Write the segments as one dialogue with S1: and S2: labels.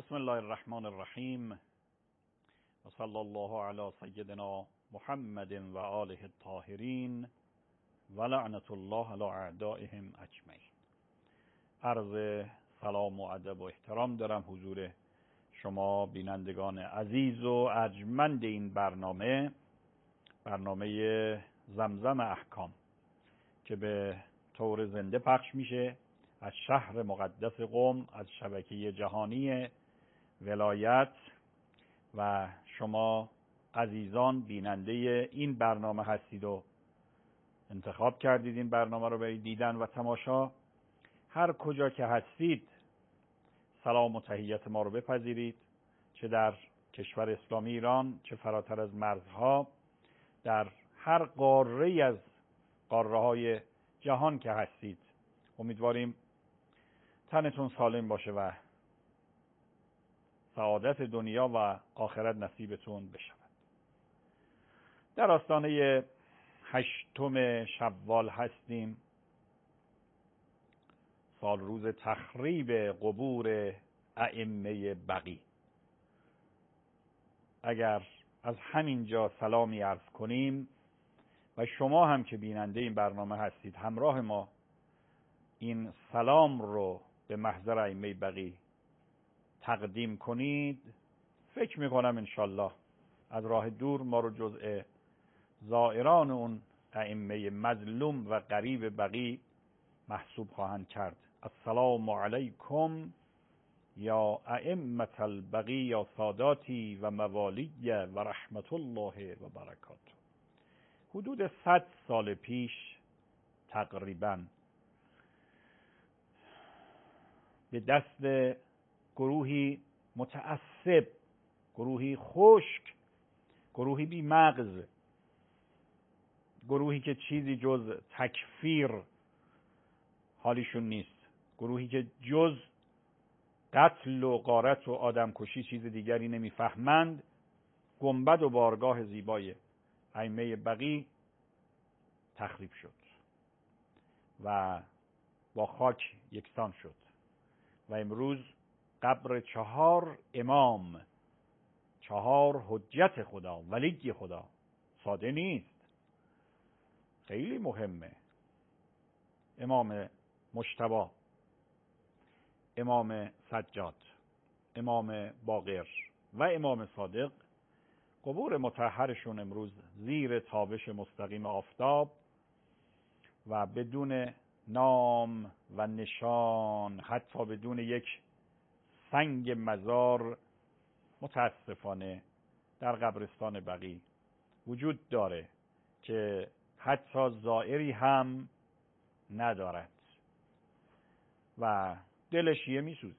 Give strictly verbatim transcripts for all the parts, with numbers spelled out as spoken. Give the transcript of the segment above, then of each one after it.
S1: بسم الله الرحمن الرحیم و صلی الله علی سیدنا محمد و آله الطاهرین و لعنت الله علی اعدائهم اجمعین. عرض سلام و ادب و احترام دارم حضور شما بینندگان عزیز و ارجمند این برنامه برنامه زمزم احکام که به طور زنده پخش میشه از شهر مقدس قم، از شبکه جهانی ولایت، و شما عزیزان بیننده این برنامه هستید و انتخاب کردید این برنامه رو برای دیدن و تماشا. هر کجا که هستید سلام و تحیت ما رو بپذیرید، چه در کشور اسلامی ایران، چه فراتر از مرزها، در هر قاره از قاره های جهان که هستید. امیدواریم تنتون سالم باشه و سعادت دنیا و آخرت نصیبتون بشود. در آستانه هشتم شوال هستیم، سال روز تخریب قبور ائمه بقی. اگر از همینجا سلامی عرض کنیم و شما هم که بیننده این برنامه هستید همراه ما این سلام رو به محضر ائمه بقی تقدیم کنید، فکر میکنم انشالله از راه دور ما رو جزء زائران اون ائمه مظلوم و غریب بقی محسوب خواهند کرد. السلام علیکم یا ائمة البقی یا ساداتی و موالی و رحمت الله و برکاته. حدود صد سال پیش تقریباً به دست گروهی متعصب، گروهی خشک، گروهی بی مغز، گروهی که چیزی جز تکفیر حالیشون نیست، گروهی که جز قتل و غارت و آدمکشی چیز دیگری نمیفهمند، گنبد و بارگاه زیبای ائمه بقی تخریب شد و با خاک یکسان شد و امروز قبر چهار امام، چهار حجت خدا، ولی خدا، ساده نیست، خیلی مهمه. امام مجتبی، امام سجاد، امام باقر و امام صادق، قبور مطهرشون امروز زیر تابش مستقیم آفتاب و بدون نام و نشان، حتی بدون یک سنگ مزار، متاسفانه در قبرستان بقی وجود داره که حتی زائری هم ندارد و دلش یه میسوزه.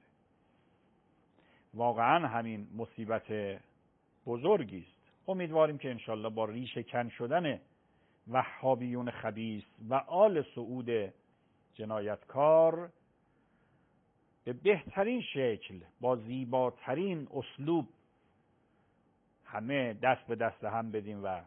S1: واقعا همین مصیبت بزرگی است. امیدواریم که انشالله با ریشه کن شدن وهابیون خبیث و آل سعود جنایتکار به بهترین شکل، با زیباترین اسلوب همه دست به دست هم بدیم و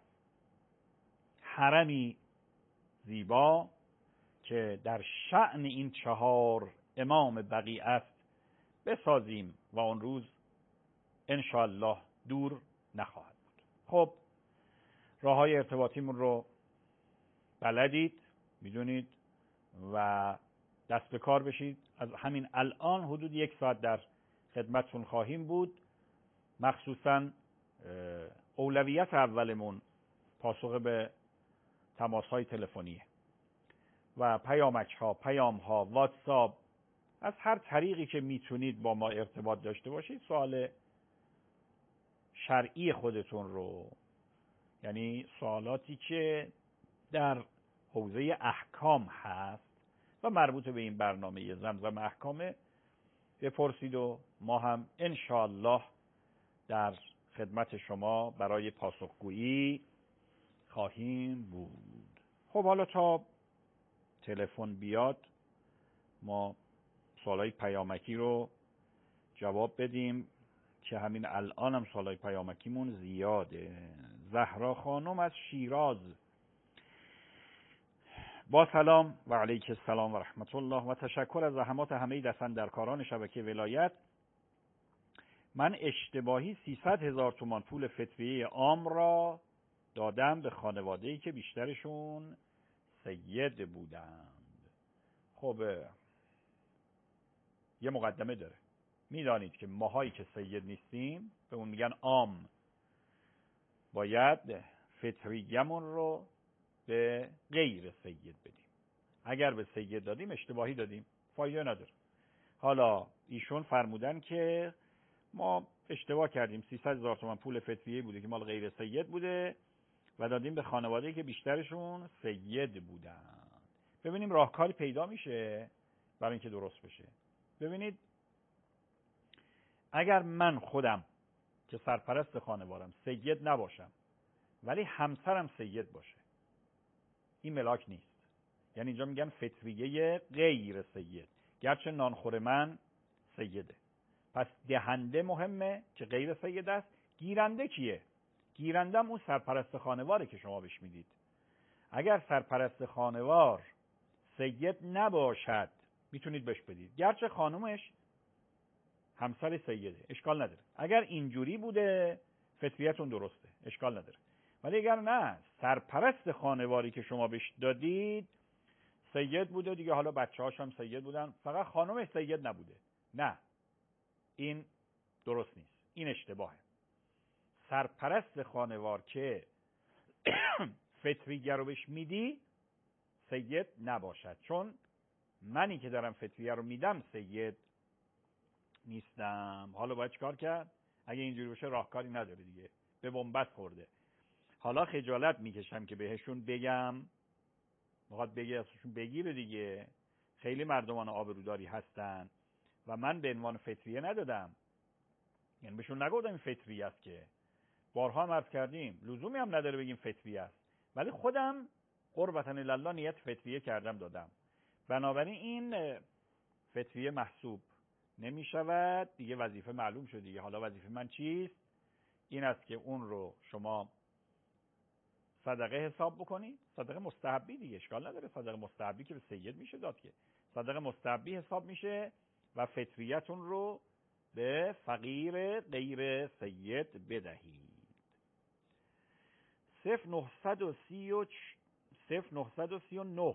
S1: حرمی زیبا که در شأن این چهار امام بقی است بسازیم و آن روز انشاءالله دور نخواهد بود. خب راه‌های ارتباطیمون رو بلدید، میدونید و دست به کار بشید. از همین الان حدود یک ساعت در خدمتتون خواهیم بود. مخصوصاً اولویت اولمون پاسخ به تماس‌های تلفنیه و پیامک‌ها، پیام‌ها، واتساپ، از هر طریقی که میتونید با ما ارتباط داشته باشید. سوال شرعی خودتون رو، یعنی سوالاتی که در حوزه احکام هست و مربوط به این برنامه زمزم احکامه، بپرسید و ما هم انشاءالله در خدمت شما برای پاسخگویی خواهیم بود. خب حالا تا تلفن بیاد ما سوالای پیامکی رو جواب بدیم که همین الان هم سوالای پیامکیمون زیاده. زهرا خانم از شیراز: با سلام و علیک السلام و رحمت الله و تشکر از زحمات همه دستاندرکاران شبکه ولایت من اشتباهی سیصد هزار تومان پول فطریه عام را دادم به خانواده‌ای که بیشترشون سید بودند. خب یه مقدمه داره. میدانید که ماهایی که سید نیستیم به اون میگن عام، باید فطریه‌مون رو به غیر سید بدیم. اگر به سید دادیم اشتباهی دادیم، فایده نداره. حالا ایشون فرمودن که ما اشتباه کردیم، سیصد هزار تومان پول فطریه بوده که مال غیر سید بوده و دادیم به خانواده‌ای که بیشترشون سید بودن. ببینیم راهکاری پیدا میشه برای اینکه درست بشه. ببینید اگر من خودم که سرپرست خانواده‌ام سید نباشم ولی همسرم سید باشه، این ملاک نیست. یعنی اینجا میگن فطریه غیر سید، گرچه نانخور من سیده. پس دهنده مهمه که غیر سید است. گیرنده کیه؟ گیرندم اون سرپرست خانواره که شما بهش میدید. اگر سرپرست خانوار سید نباشد میتونید بهش بدید، گرچه خانومش همسر سیده، اشکال نداره. اگر اینجوری بوده فطریتون درسته، اشکال نداره. ولی اگر نه، سرپرست خانواری که شما بهش دادید سید بوده دیگه، حالا بچه‌هاش هم سید بودن، فقط خانومش سید نبوده، نه، این درست نیست، این اشتباهه. سرپرست خانوار که فطریه رو بهش میدی سید نباشد، چون منی که دارم فطریه رو میدم سید نیستم. حالا باید چیکار کرد؟ اگه اینجوری باشه راهکاری نداره دیگه، به بنبست خورده. حالا خجالت میکشم که بهشون بگم، میخواد بگه ازشون بگیره دیگه، خیلی مردمان آبروداری هستن و من به عنوان فطریه ندادم، یعنی بهشون نگفتم این فطریه است. که بارها هم عرض کردیم لزومی هم نداره بگیم فطریه است، ولی خودم قربتاً الله نیت فطریه کردم دادم، بنابراین این فطریه محسوب نمی شود دیگه. وظیفه معلوم شد دیگه. حالا وظیفه من چیست؟ این است که اون رو شما صدقه حساب بکنی، صدقه مستحبی دیگه، اشکال نداره. صدقه مستحبی که به سید میشه داد، که صدقه مستحبی حساب میشه و فطریتون رو به فقیر غیر سید بدهید. صفر نهصد و سی و نه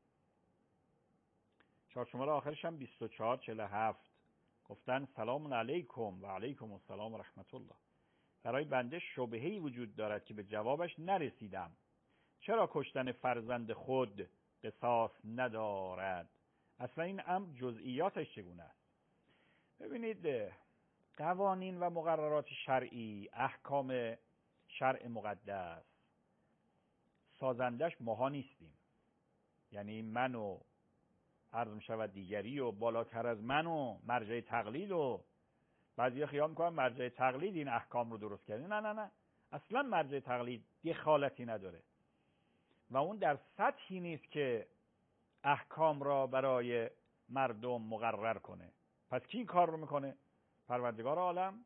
S1: چهار شماره آخرش هم بیست و چهار چهل و هفت گفتن سلام علیکم و علیکم السلام و رحمت الله. برای بنده شبهه‌ای وجود دارد که به جوابش نرسیدم. چرا کشتن فرزند خود قصاص ندارد؟ اصلا این امر جزئیاتش چگونه است؟ ببینید قوانین و مقررات شرعی، احکام شرع مقدس، سازندش ماها نیستیم. یعنی من و عرض می‌شود دیگری و بالاتر از من و مرجع تقلید و بعضیا خیال می‌کنن مرجع تقلید این احکام رو درست کرده. نه نه نه، اصلا مرجع تقلید دخالتی نداره و اون در سطحی نیست که احکام را برای مردم مقرر کنه. پس کی این کار رو میکنه؟ پروردگار عالم.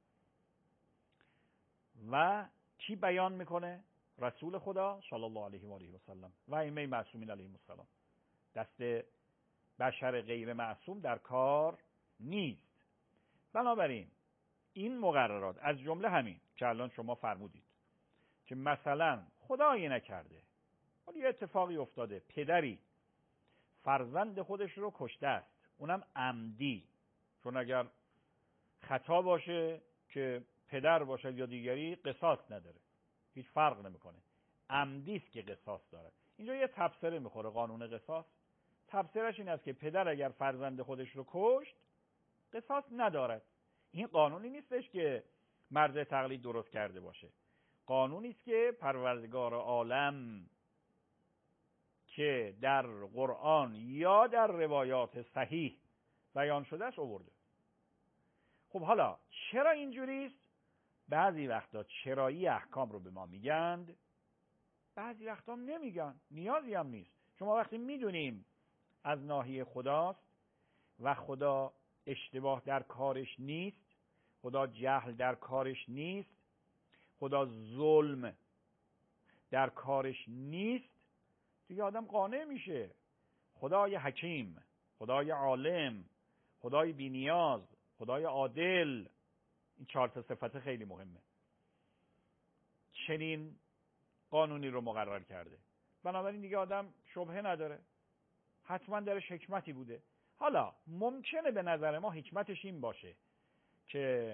S1: و کی بیان میکنه؟ رسول خدا صلی الله علیه و آله و سلم و ائمه معصومین علیهم السلام. دست بشر غیر معصوم در کار نیست. بنابراین این مقررات از جمله همین که الان شما فرمودید که مثلا خدایی نکرده یه اتفاقی افتاده، پدری فرزند خودش رو کشته است، اونم عمدی، چون اگر خطا باشه که پدر باشه یا دیگری قصاص نداره، هیچ فرق نمیکنه، عمدی است که قصاص داره. اینجا یه تبصره میخوره قانون قصاص. تبصرهش این است که پدر اگر فرزند خودش رو کشت قصاص ندارد. این قانونی نیستش که مرجع تقلید درست کرده باشه، قانونی است که پروردگار عالم که در قرآن یا در روایات صحیح بیان شده است آورده. خب حالا چرا اینجوری است؟ بعضی وقتا چرایی احکام رو به ما میگند، بعضی وقتا نمیگن، نیازی هم نیست. شما وقتی میدونیم از ناحیه خداست و خدا اشتباه در کارش نیست، خدا جهل در کارش نیست، خدا ظلم در کارش نیست، دیگه آدم قانع میشه. خدای حکیم، خدای عالم، خدای بی‌نیاز، خدای عادل، این چهار تا صفت خیلی مهمه. چنین قانونی رو مقرر کرده. بنابراین دیگه آدم شبهه نداره، حتما درش حکمتی بوده. حالا ممکنه به نظر ما حکمتش این باشه که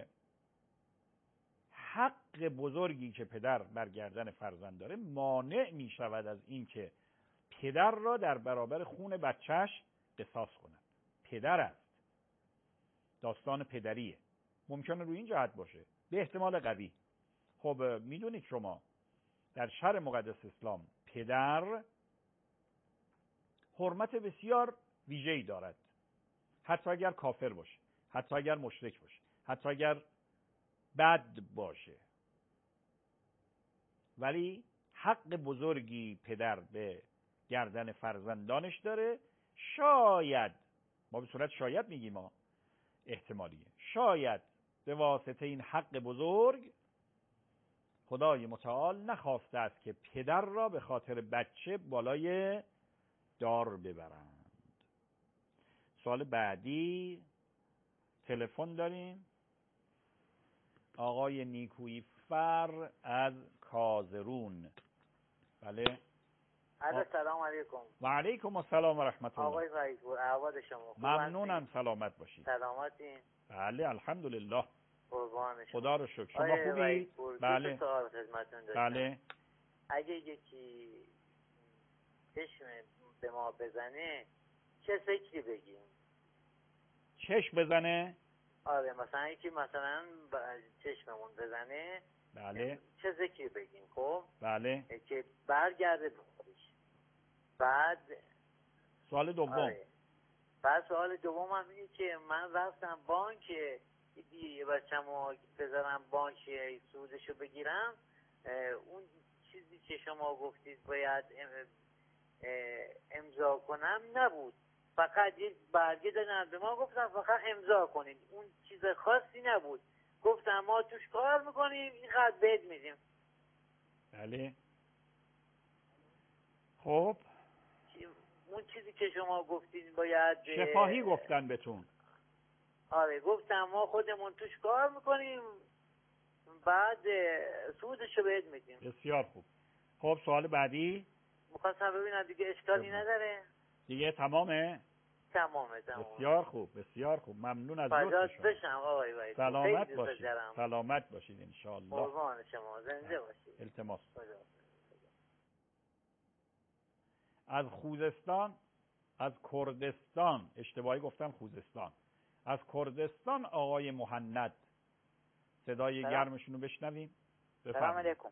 S1: حق بزرگی که پدر بر گردن فرزند داره مانع می شود از این که پدر را در برابر خون بچهش قصاص کند. پدر است، داستان پدریه، ممکنه روی این جهت باشه، به احتمال قوی. خب میدونید شما در شرع مقدس اسلام پدر حرمت بسیار ویژه‌ای دارد، حتی اگر کافر باشه، حتی اگر مشرک باشه، حتی اگر بد باشه، ولی حق بزرگی پدر به گردن فرزندانش داره. شاید، ما به صورت شاید میگیم، ما احتمالیه، شاید به واسطه این حق بزرگ خدای متعال نخواسته است که پدر را به خاطر بچه بالای دار ببرند. سوال بعدی تلفن داریم. آقای نیکویی فر از کازرون. بله.
S2: الو، سلام علیکم.
S1: و علیکم السلام و رحمت الله.
S2: آقای وحیدپور، احوال شما؟
S1: ممنونم، سلامت باشید.
S2: سلامتین؟
S1: بله الحمدلله.
S2: قربان شما.
S1: خدا رو شکر. شما خوبی؟
S2: بله. سوال خدمتتون داشتم.
S1: بله.
S2: اگه یکی چشم به ما بزنه چه فکری بگیم؟
S1: چشم بزنه؟
S2: آره، مثلا یکی مثلا چشممون بزنه،
S1: بله،
S2: چه ذکری بگیم؟ خب
S1: بله،
S2: که برگرده به خودش. بعد
S1: سوال دوم.
S2: آره. بعد سوال دوم هم اینه که من رفتم بانک دیگه بچه‌مو بذارم بانک سودشو بگیرم، اون چیزی که شما گفتید باید امضا کنم نبود، فقط یک برگه دادن به ما گفتن فقط امضا کنید، اون چیز خاصی نبود. گفتم ما توش کار میکنیم، اینقدر بهت میدیم.
S1: بله. خب
S2: اون چیزی که شما گفتید باید
S1: شفاهی گفتن بهتون.
S2: آره، گفتم ما خودمون توش کار میکنیم، بعد سودشو بهت میدیم.
S1: بسیار خوب. خب سوال بعدی.
S2: میخواستم ببینم دیگه اشکالی نداره.
S1: دیگه تمامه؟
S2: تمامه تمامه.
S1: بسیار خوب، بسیار خوب. ممنون از لطف شما.
S2: بشم آقای وحید.
S1: سلامت باشید. سلامت باشید ان شاء الله.
S2: قربان شما، زنده باشید.
S1: التماس. از خوزستان، از کردستان، اشتباهی گفتم خوزستان، از کردستان آقای مهند. صدای گرمشون رو بشنویم.
S3: سلام علیکم.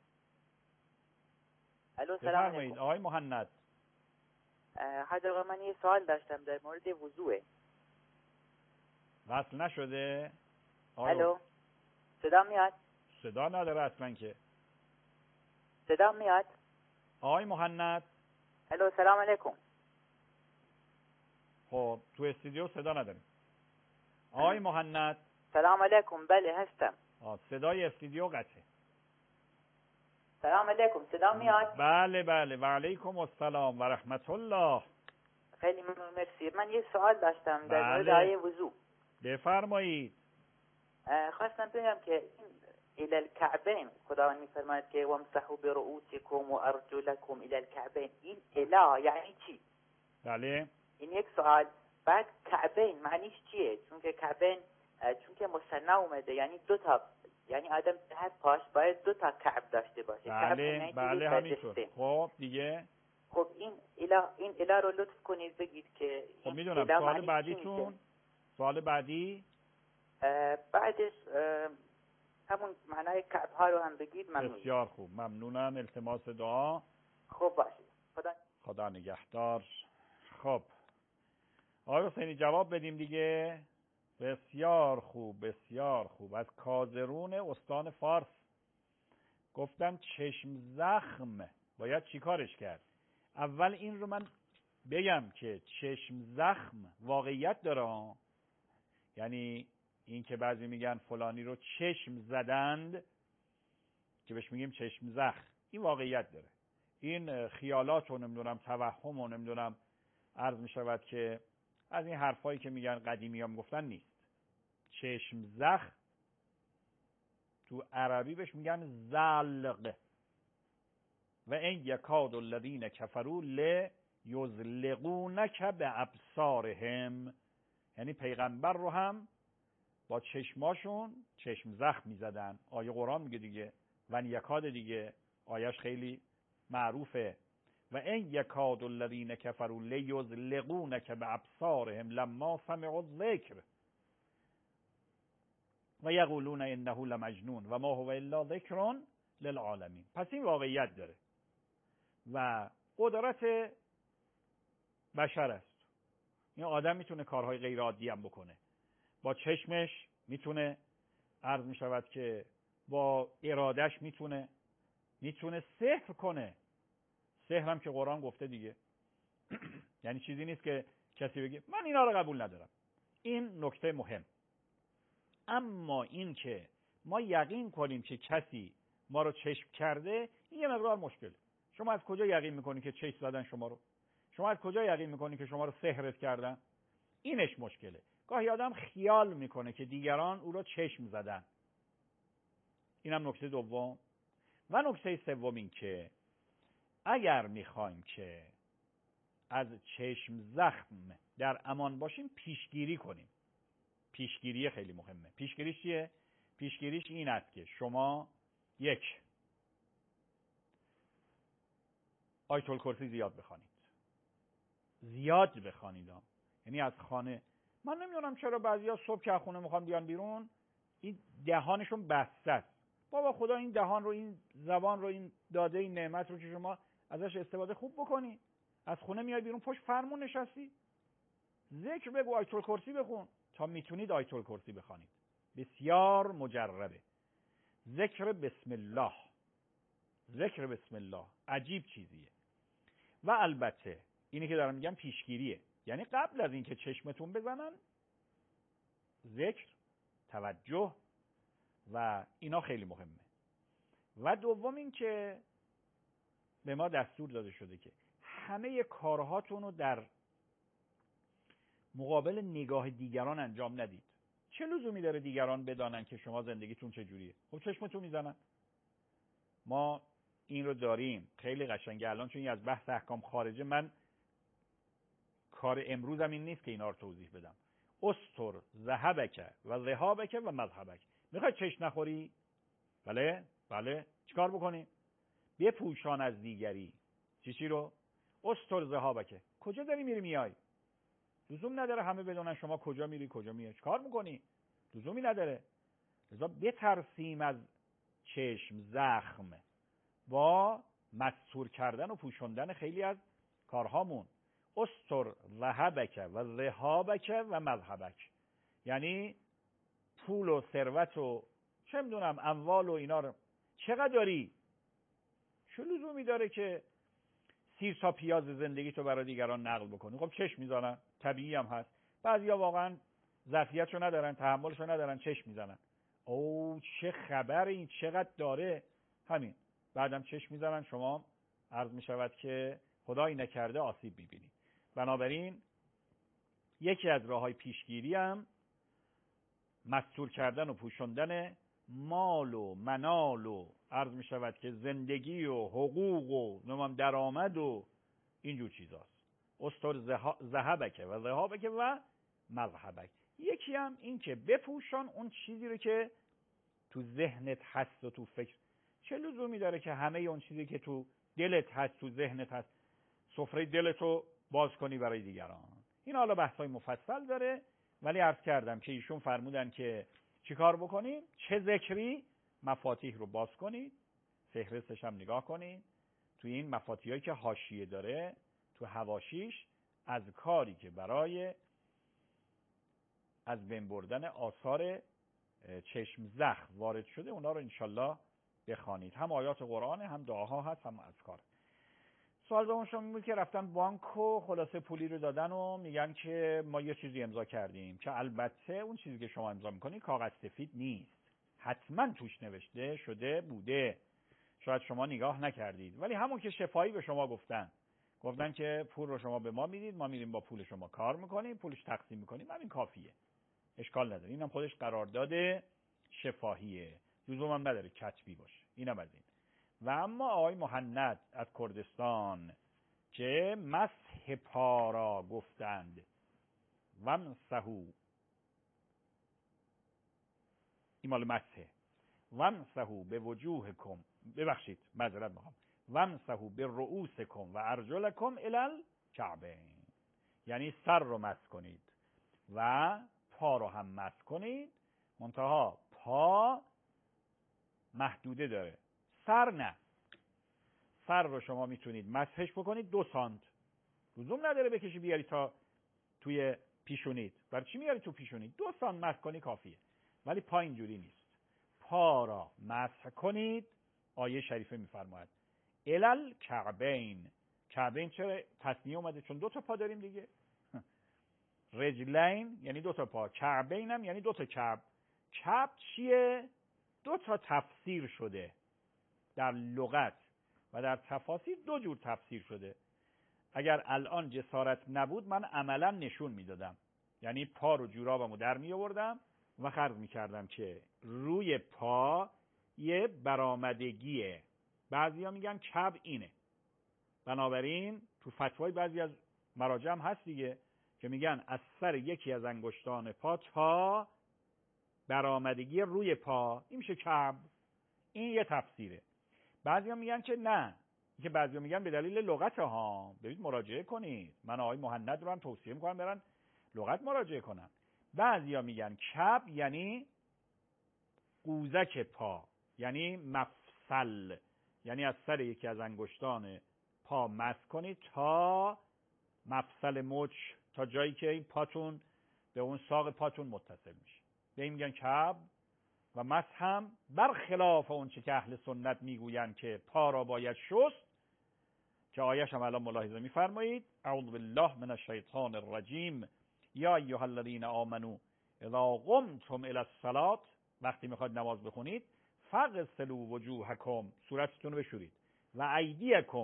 S3: الو، سلام
S1: علیکم. آقای مهند،
S3: حضرت من یه سوال داشتم در مورد وضوء.
S1: وصل نشده؟
S3: الو، صدا میاد؟
S1: صدا نداره اصلا که.
S3: صدا میاد؟
S1: آقای مهند.
S3: الو، سلام علیکم.
S1: خب تو استودیو صدا نداریم. آقای مهند.
S3: سلام علیکم. بله هستم.
S1: آه صدای استودیو قطعه.
S3: سلام علیکم. صدا میاد؟
S1: بله بله. و علیکم السلام و رحمت الله.
S3: خیلی ممنون، مرسی. من یه سوال داشتم در مورد
S1: بله.
S3: آیه وضو.
S1: بفرمایید.
S3: خواستم بگم که الى الكعبین خداوند میفرماید که وامسحوا برؤوسکم و ارجلکم الى الكعبین. این الی یعنی چی؟
S1: بله.
S3: این یک سوال. بعد کعبین معنیش چیه؟ چون که کعبین چون که مثنی اومده، یعنی دو تا، یعنی آدم هر پاش باید دو تا کعب داشته باشه.
S1: بله بله همینطور. خب دیگه.
S3: خب این اله این اله رو لطف کنید بگید که
S1: خب میدونم. سوال بعدیتون؟ سوال بعدی؟
S3: بعدش همون معنای کعب ها رو هم بگید. ممنون.
S1: بسیار خوب، ممنونم. التماس دعا.
S3: خوب باشید. خدا
S1: خدا نگهدار. خب آقای حسینی جواب بدیم دیگه. بسیار خوب، بسیار خوب. از کازرون استان فارس گفتن چشم زخم باید چیکارش کرد. اول این رو من بگم که چشم زخم واقعیت داره، یعنی این که بعضی میگن فلانی رو چشم زدند که بهش میگیم چشم زخم، این واقعیت داره. این خیالات رو نمیدونم، توهم رو نمیدونم، عرض میشود که از این حرفایی که میگن قدیمی هم گفتن نیست. چشم زخم تو عربی بهش میگن زلق. و این یکاد الذین کفروا لیزلقونک بابصارهم، یعنی پیغمبر رو هم با چشماشون چشم زخم میزدن. آیه قرآن میگه دیگه، و یکاد دیگه آیش خیلی معروفه. و این یکاد الذین کفروا لیزلقونک بابصارهم لما سمعوا الذکر و یقولون انه لمجنون و ما هو الا ذکر للعالمین. پس این واقعیت داره و قدرت بشر است. این آدم میتونه کارهای غیر عادی هم بکنه، با چشمش میتونه، عرض میشود که با ارادش میتونه میتونه سحر کنه. سحر هم که قرآن گفته دیگه. یعنی چیزی نیست که کسی بگه من اینا رو قبول ندارم. این نکته مهم. اما این که ما یقین کنیم که کسی ما رو چشم کرده، این یه مقدار مشکله. شما از کجا یقین میکنی که چشم زدن شما رو؟ شما از کجا یقین میکنی که شما رو سحرت کردن؟ اینش مشکله. گاهی آدم خیال میکنه که دیگران او رو چشم زدن. اینم نکته دوم. و نکته سوم این که اگر میخوایم که از چشم زخم در امان باشیم، پیشگیری کنیم. پیشگیری خیلی مهمه. پیشگیریش چیه؟ پیشگیریش این است که شما یک، آیت الکرسی زیاد بخوانید. زیاد بخوانید. یعنی از خانه، من نمیدونم چرا بعضیا صبح که از خونه میخوان بیان بیرون این دهانشون بسته است. بابا خدا این دهان رو، این زبان رو، این داده، این نعمت رو که شما ازش استفاده خوب بکنی. از خونه میای بیرون پشت فرمون نشستی، ذکر بگو، آیت الکرسی بخون. تا میتونید آیت الکرسی بخوانید. بسیار مجربه. ذکر بسم الله، ذکر بسم الله عجیب چیزیه. و البته اینی که دارم میگم پیشگیریه، یعنی قبل از اینکه چشمتون بزنن ذکر، توجه و اینا خیلی مهمه. و دوم این که به ما دستور داده شده که همه کارهاتون رو در مقابل نگاه دیگران انجام ندید. چه لزومی داره دیگران بدانن که شما زندگیتون چجوریه؟ خب چشمتون میزنن. ما این رو داریم، خیلی قشنگه. الان چون از بحث احکام خارجه، من کار امروزم این نیست که اینا رو توضیح بدم. استر ذهبک و ذهابک و مذهبک. میخوای چش نخوری؟ بله بله. چیکار بکنی؟ بپوشان از دیگری. چی چی رو؟ استر ذهابک. کجا داری میری میای؟ لزوم نداره همه بدونن شما کجا میری کجا میای. چیکار میکنی؟ لزومی نداره. لذا بترسیم از چشم زخم با مستور کردن و پوشوندن خیلی از کارهامون. استر ذهبک و ذهابک و مذهبک، یعنی پول و ثروت و چه میدونم اموال و اینا رو چقدر داری؟ چه لزومی داره که سیر تا پیاز زندگی تو برای دیگران نقل بکنی؟ خب چشم میزنن، طبیعی هم هست. بعضیا واقعا ظرفیتشو ندارن، تحملشو ندارن، چشم میزنن. او چه خبر، این چقدر داره؟ همین بعدم چشم میزنن، شما عرض میشود که خدایی نکرده آسیب میبینید. بنابراین یکی از راههای پیشگیری هم مستور کردن و پوشوندن مال و منال و عرض می شود که زندگی و حقوق و نمام درآمد و اینجور چیزاست. استر ذهبک و ذهابک و مذهبک. یکی هم این که بپوشان اون چیزی رو که تو ذهنت هست و تو فکر. چه لزومی داره که همه اون چیزی که تو دلت هست، تو ذهنت هست، سفره دلتو باز کنی برای دیگران؟ این حالا بحثای مفصل داره، ولی عرض کردم که ایشون فرمودن که چیکار بکنیم؟ چه ذکری؟ مفاتیح رو باز کنید، فهرستش هم نگاه کنید. تو این مفاتیحی که حاشیه داره، تو حواشیش از کاری که برای از بین بردن آثار چشم زخم وارد شده، اونا رو انشالله بخوانید. هم آیات قرآن، هم دعاها هست، هم اذکار. سوال دوم شما این بود که رفتن بانک و خلاصه پولی رو دادن و میگن که ما یه چیزی امضا کردیم، که البته اون چیزی که شما امضا میکنی کاغذ سفید نیست، حتما توش نوشته شده بوده، شاید شما نگاه نکردید، ولی همون که شفاهی به شما گفتن گفتن که پول رو شما به ما میدید، ما میریم با پول شما کار میکنیم، پولش تقسیم میکنیم، همین کافیه، اشکال نداره. اینم خودش قرارداد شفاهیه. لزوما نداره کتبی باشه. اینم از این. و اما آقای مهند از کردستان که مسح پا را گفتند ومسحوا، این مال مسحه، ومسحوا به وجوهکم، ببخشید معذرت میخوام، ومسحوا به رؤوسکم و ارجلکم الی الکعبین، یعنی سر رو مسح کنید و پا رو هم مسح کنید، منتها پا محدوده داره، سر نه. سر رو شما میتونید مسحش بکنید دو سانت، لزوم نداره بکشی بیاری تا توی پیشونید. برای چی میاری تو پیشونید؟ دو سانت مسح کنی کافیه. ولی پا اینجوری نیست. پا را مسح کنید، آیه شریفه میفرماید الال کعبین. کعبین چرا تثنیه اومده؟ چون دو تا پا داریم دیگه. رجلین یعنی دو تا پا، کعبین هم یعنی دو تا کعب. کعب چیه؟ دو تا تفسیر شده در لغت و در تفاسیر، دو جور تفسیر شده. اگر الان جسارت نبود من عملا نشون میدادم، یعنی پا رو جورابمو در می آوردم و خرج می کردم که روی پا یه برآمدگیه. بعضیا میگن کعب اینه. بنابراین تو فتوای بعضی از مراجع هم هست دیگه که میگن از سر یکی از انگشتان پا تا برآمدگی روی پا این میشه کعب. این یه تفسیره. بعضیا میگن که نه، که بعضیا میگن به دلیل لغت ها، برید مراجعه کنید. من آقای مهند رو هم توصیه میکنم برن لغت مراجعه کنن. بعضیا میگن کعب یعنی قوزک پا، یعنی مفصل، یعنی از سر یکی از انگشتان پا مسح کنید تا مفصل مچ، تا جایی که این پاتون به اون ساق پاتون متصل میشه. به این میگن کعب. و مسح هم برخلاف اون چه که اهل سنت میگویند که پا را باید شست، که آیش هم الان ملاحظه میفرمایید اعوذ بالله من الشیطان الرجیم یا ایها الذین آمنوا اذا قمتم الی الصلاة، وقتی میخواد نماز بخونید فاغسلوا وجوهکم، صورتتون رو بشورید، و ایدیکم،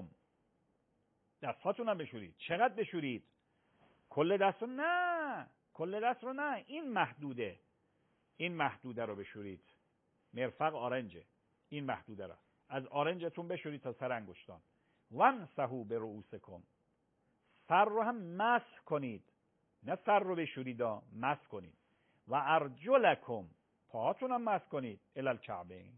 S1: دستاتون هم بشورید. چقدر بشورید؟ کل دست رو نه، کل دست رو نه، این محدوده، این محدوده رو بشورید. مرفق آرنجه، این محدوده رو از آرنجتون بشورید تا سر انگشتان. وامسحوا برؤوسکم، سر رو هم مسح کنید، نه سر رو بشورید، مسح کنید. و ارجلکم، پاهاتون هم مسح کنید الی الکعبین،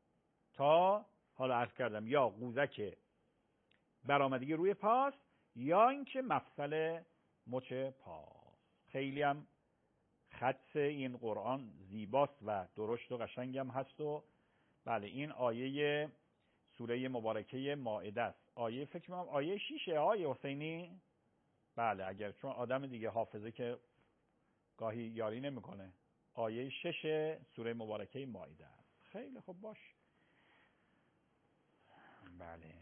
S1: تا حالا عرض کردم یا قوزک برآمدگی روی پاست یا اینکه مفصل مچ پا. خیلی هم خط این قرآن زیباست و درشت و قشنگ هم هست. و بله این آیه سوره مبارکه مائده است. آیه فکر می‌کنم آیه شیشه آیه حسینی. بله اگر چون آدم دیگه حافظه که گاهی یاری نمیکنه. آیه شش سوره مبارکه مائده است. خیلی خوب باش. بله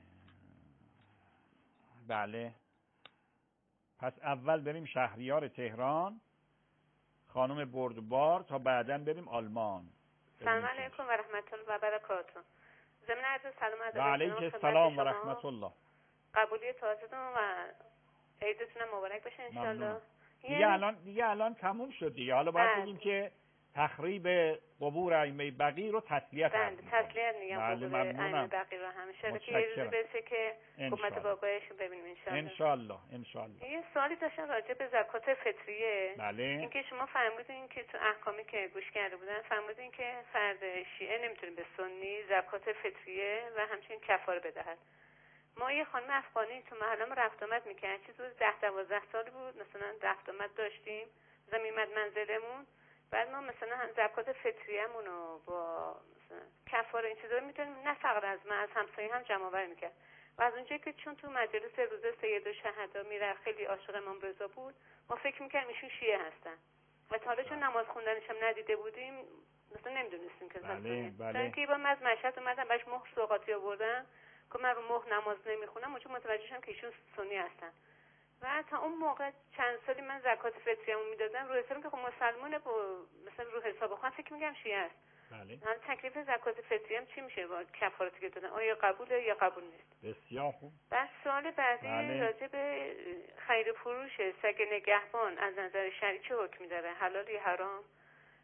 S1: بله پس اول بریم شهریار تهران، خانم بردبار، تا بعداً بریم آلمان.
S4: سلام علیکم و رحمت الله و برکاته. ضمن عرض سلام ادب
S1: و علیک السلام و رحمت الله.
S4: قبولی تازه‌تون و عیدتون مبارک باشه ان شاء الله.
S1: دیگه الان دیگه الان تموم شد دیگه. حالا باید بگیم که تخریب قبور ائمه بقیع رو تسلیت
S4: بله تسلیت میگم قبور ائمه بقیع رو همیشه که یه روزی برسه که حکومت بابایشون ببینیم ان شاء الله.
S1: ان شاء الله ان شاء الله.
S4: یه سوالی داشتم راجع به زکات فطریه.
S1: بله.
S4: اینکه شما فرمودین که تو احکامی که گوش کرده بودن فرمودین که فرد شیعه نمیتونه به سنی زکات فطریه و همچنین کفاره بدهد. ما یه خانم افغانی تو محلم رفت آمد میکرد، چیز بود ده دوازده سال بود، مثلا رفت آمد داشتیم، مثلا میمد منزلمون، بعد ما مثلا زکات فطریه‌مون رو با مثلا کفاره این چیزا میتونیم، نه فقط از ما، از همسایه هم جمع آوری میکرد. و از اونجایی که چون تو مجلس روزه سید الشهدا میره، خیلی عاشق امام رضا بود، ما فکر میکردیم ایشون شیعه هستن و تا حالا چون نماز خوندنش هم ندیده بودیم مثلا نمیدونستیم که
S1: بله بله.
S4: چون که یه بار از مشهد اومدم باش مهر سوغاتی آوردن که من رو مهر نماز نمیخونم، اونجا متوجه شدم که ایشون سنی هستن. و تا اون موقع چند سالی من زکات فطریه‌مو میدادم، رو حسابم که خب مسلمانه با مثلا رو حساب خودم فکر میگم شیعه است.
S1: بله.
S4: حالا تکلیف زکات فطریه‌ام چی میشه با کفارتی که دادن؟ آیا قبوله یا قبول نیست؟
S1: بسیار خوب.
S4: بعد سوال بعدی
S1: بله.
S4: راجع به خرید و فروش سگ نگهبان از نظر شرعی چه حکمی داره؟ حلال یا حرام؟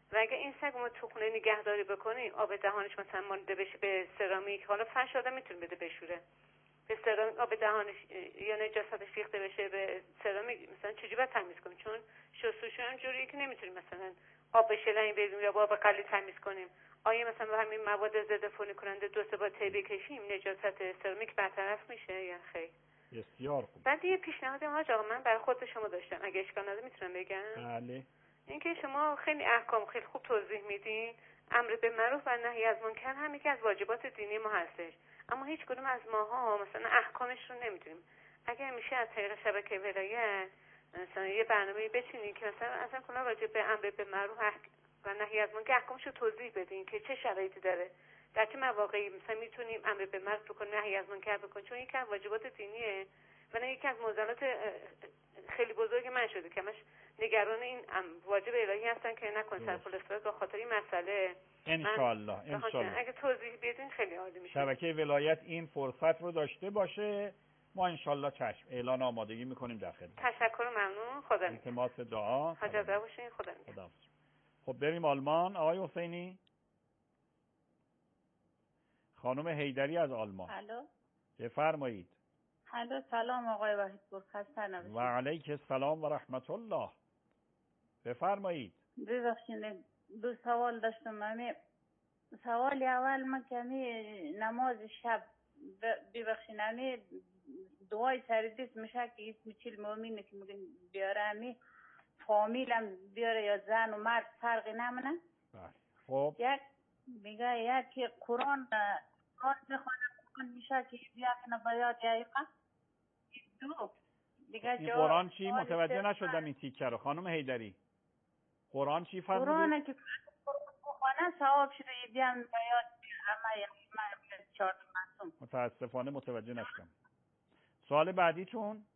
S4: و اگه این سگ ما تو خونه نگهداری بکنی آب دهانش مثلا مانده بشه به سرامیک، حالا فرش آدم میتونه بده بشوره، به سرامیک آب دهانش یا نجاستش ریخته بشه به سرامیک، مثلا چجوری باید تمیز کنیم؟ چون شستشو هم جوریه که نمیتونیم مثلا آب شلنگ بدیم یا با آب قلی تمیز کنیم. آیا مثلا با همین مواد ضد فونی کننده دو سه بار تی بکشیم نجاست سرامیک برطرف میشه یا خیر؟
S1: بسیار خوب.
S4: بعد یه پیشنهاد حاج آقا من برای خود شما داشتم، اگه اشکال نداره میتونم بگم؟
S1: بله.
S4: اینکه شما خیلی احکام خیلی خوب توضیح میدین، امر به معروف و نهی از منکر هم یکی از واجبات دینی ما هستش، اما هیچ کدوم از ماها مثلا احکامش رو نمیدونیم. اگه میشه از طریق شبکه ولایت مثلا یه برنامه بچینین که مثلا اصلا کلا راجع به امر به معروف و نهی از منکر احکامش رو توضیح بدین که چه شرایطی داره، در چه مواقعی مثلا میتونیم امر به معروف بکنیم نهی از منکر بکنیم، چون یکی از واجبات دینیه و نه یکی از معضلات خیلی بزرگ من شده که همش نگران این واجب الهی هستن که نکن سر پل به خاطر این مسئله.
S1: انشالله انشالله
S4: اگه توضیح بدین خیلی عالی میشه.
S1: شبکه ولایت این فرصت رو داشته باشه، ما انشالله چشم اعلان آمادگی میکنیم در خدمت.
S4: تشکر ممنون. خدا
S1: التماس دعا.
S4: حاضر باشین. خدا
S1: خدا. خب بریم آلمان. آقای حسینی. خانم حیدری از آلمان.
S5: الو.
S1: بفرمایید.
S5: الو سلام آقای وحیدپور، خسته نباشید.
S1: و علیک السلام و رحمت الله. بفرمایید.
S5: ببخشید دو سوال داشتم. من سوال اول من کمی نماز شب ببخشید من دعای سردیس میشه که اسم چیل مومینه که میگن بیاره همی فامیلم بیاره یا زن و مرد فرقی نمونه.
S1: خب
S5: یک میگه یکی قرآن قرآن بخونه قرآن میشه که بیا کنه باید یا دو دیگه
S1: این قرآن چی؟ متوجه نشدم این تیکه رو خانم حیدری. قرآن چی فرمودید؟
S5: قرآن که بخونه ثواب شده بیان باید اما من چهار معصوم.
S1: متاسفانه متوجه نشدم. سوال بعدیتون؟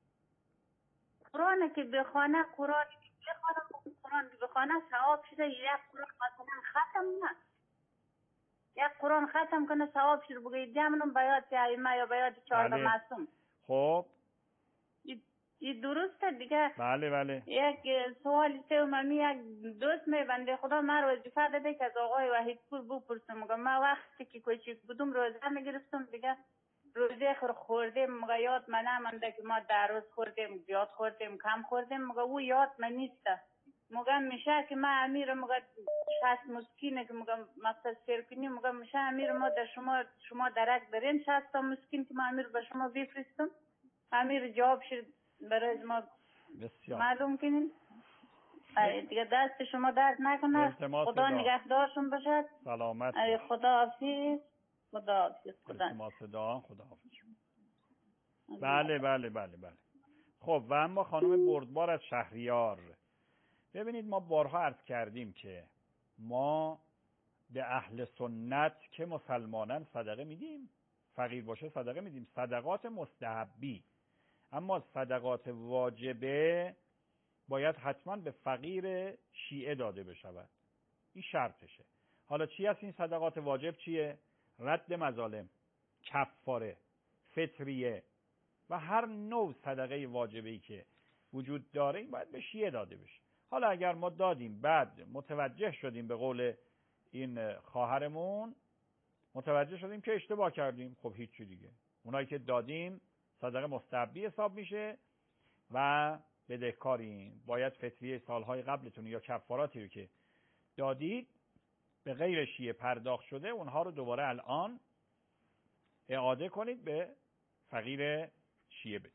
S5: قرآن که بخونه قرآن که بخونه قرآن که بخونه ثواب شده یک قرآن مثلا ختم نه یک قرآن ختم کنه ثواب شده بگه جمعون باید که ائمه یا باید چهارده معصوم.
S1: خب
S5: این درسته دیگه.
S1: بله بله.
S5: یک سوال سوم می یک دوست می بنده خدا من وظیفه داده که از آقای وحیدپور بپرسم. میگم من وقتی که کوچیک بودم روزه میگرفتم دیگه روزه خور خوردیم مگه یاد من نمانده که ما در روز خوردیم زیاد خوردیم کم خوردیم مگه او یاد من نیسته. مگم میشه که من امیر مگه شصت مسکینه که مگه مقصد سیر کنیم مگه میشه امیر ما در شما شما درک دارین شصت مسکین که ما امیر به شما بفرستم. امیر جواب شد برای ما
S1: بسیار
S5: معلوم کنین. دیگه دست شما درد نکنه. خدا نگهدارشون باشد.
S1: سلامت.
S5: خدا حافظ. خدا حافظ. خدا
S1: التماس دعا. خدا حافظ. بله بله بله بله. خب و اما خانم بردبار از شهریار. ببینید ما بارها عرض کردیم که ما به اهل سنت که مسلمانان صدقه میدیم، فقیر باشه صدقه میدیم، صدقات مستحبی. اما صدقات واجبه باید حتما به فقیر شیعه داده بشود. این شرطشه. حالا چی هست این صدقات واجب؟ چیه؟ رد مظالم، کفاره، فطریه و هر نوع صدقه واجبی که وجود داره این باید به شیعه داده بشه. حالا اگر ما دادیم بعد متوجه شدیم به قول این خواهرمون متوجه شدیم که اشتباه کردیم، خب هیچی دیگه. اونایی که دادیم صدقه مستحبی حساب میشه و بدهکاریم. باید فطریه سالهای قبلتون یا کفاراتی رو که دادید به غیر شیعه پرداخت شده اونها رو دوباره الان اعاده کنید به فقیر شیعه بدید.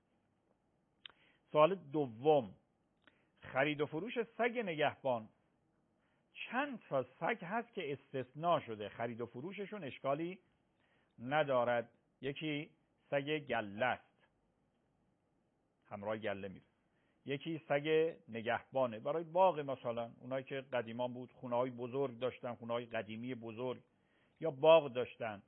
S1: سوال دوم، خرید و فروش سگ نگهبان. چند تا سگ هست که استثناء شده، خرید و فروششون اشکالی ندارد. یکی سگ گله است، همراه گله میره. یکی سگ نگهبانه برای باغ، مثلا اونایی که قدیما بود خونه‌های بزرگ داشتن، خونه‌های قدیمی بزرگ، یا باغ داشتن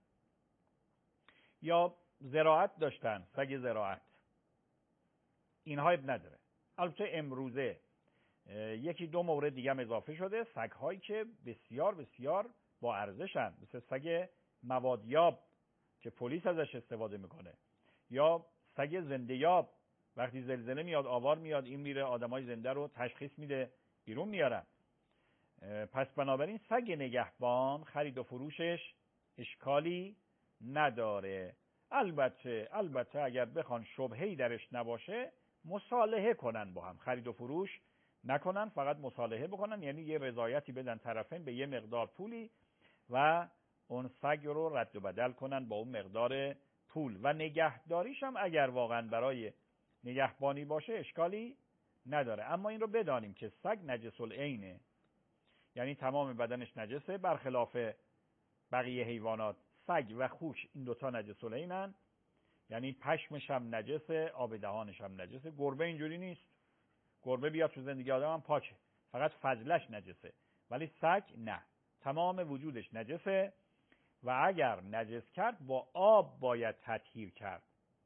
S1: یا زراعت داشتن، سگ زراعت. اینها اب نداره. البته امروزه یکی دو مورد دیگه هم اضافه شده، سگ‌هایی که بسیار بسیار با ارزشن، مثل سگ موادیاب که پلیس ازش استفاده میکنه، یا سگ زنده‌یاب، وقتی زلزله میاد آوار میاد این میره آدمای زنده رو تشخیص میده بیرون میارن. پس بنابراین سگ نگهبان خرید و فروشش اشکالی نداره. البته البته اگر بخوان شبهه‌ای درش نباشه مصالحه کنن با هم، خرید و فروش نکنن، فقط مصالحه بکنن، یعنی یه رضایتی بدن طرفین به یه مقدار پولی و اون سگ رو رد و بدل کنن با اون مقدار پول و نگهداریش هم اگر واقعا برای نگهبانی باشه اشکالی نداره. اما این رو بدانیم که سگ نجس العینه، یعنی تمام بدنش نجسه، برخلاف بقیه حیوانات سگ و خوش این دوتا نجس العینن، یعنی پشمش هم نجسه، آب دهانش هم نجسه. گربه اینجوری نیست، گربه بیاد تو زندگی آدم هم پاکه، فقط فضلش نجسه، ولی سگ نه، تمام وجودش نجسه و اگر نجس کرد با آب باید تطهیر کرد.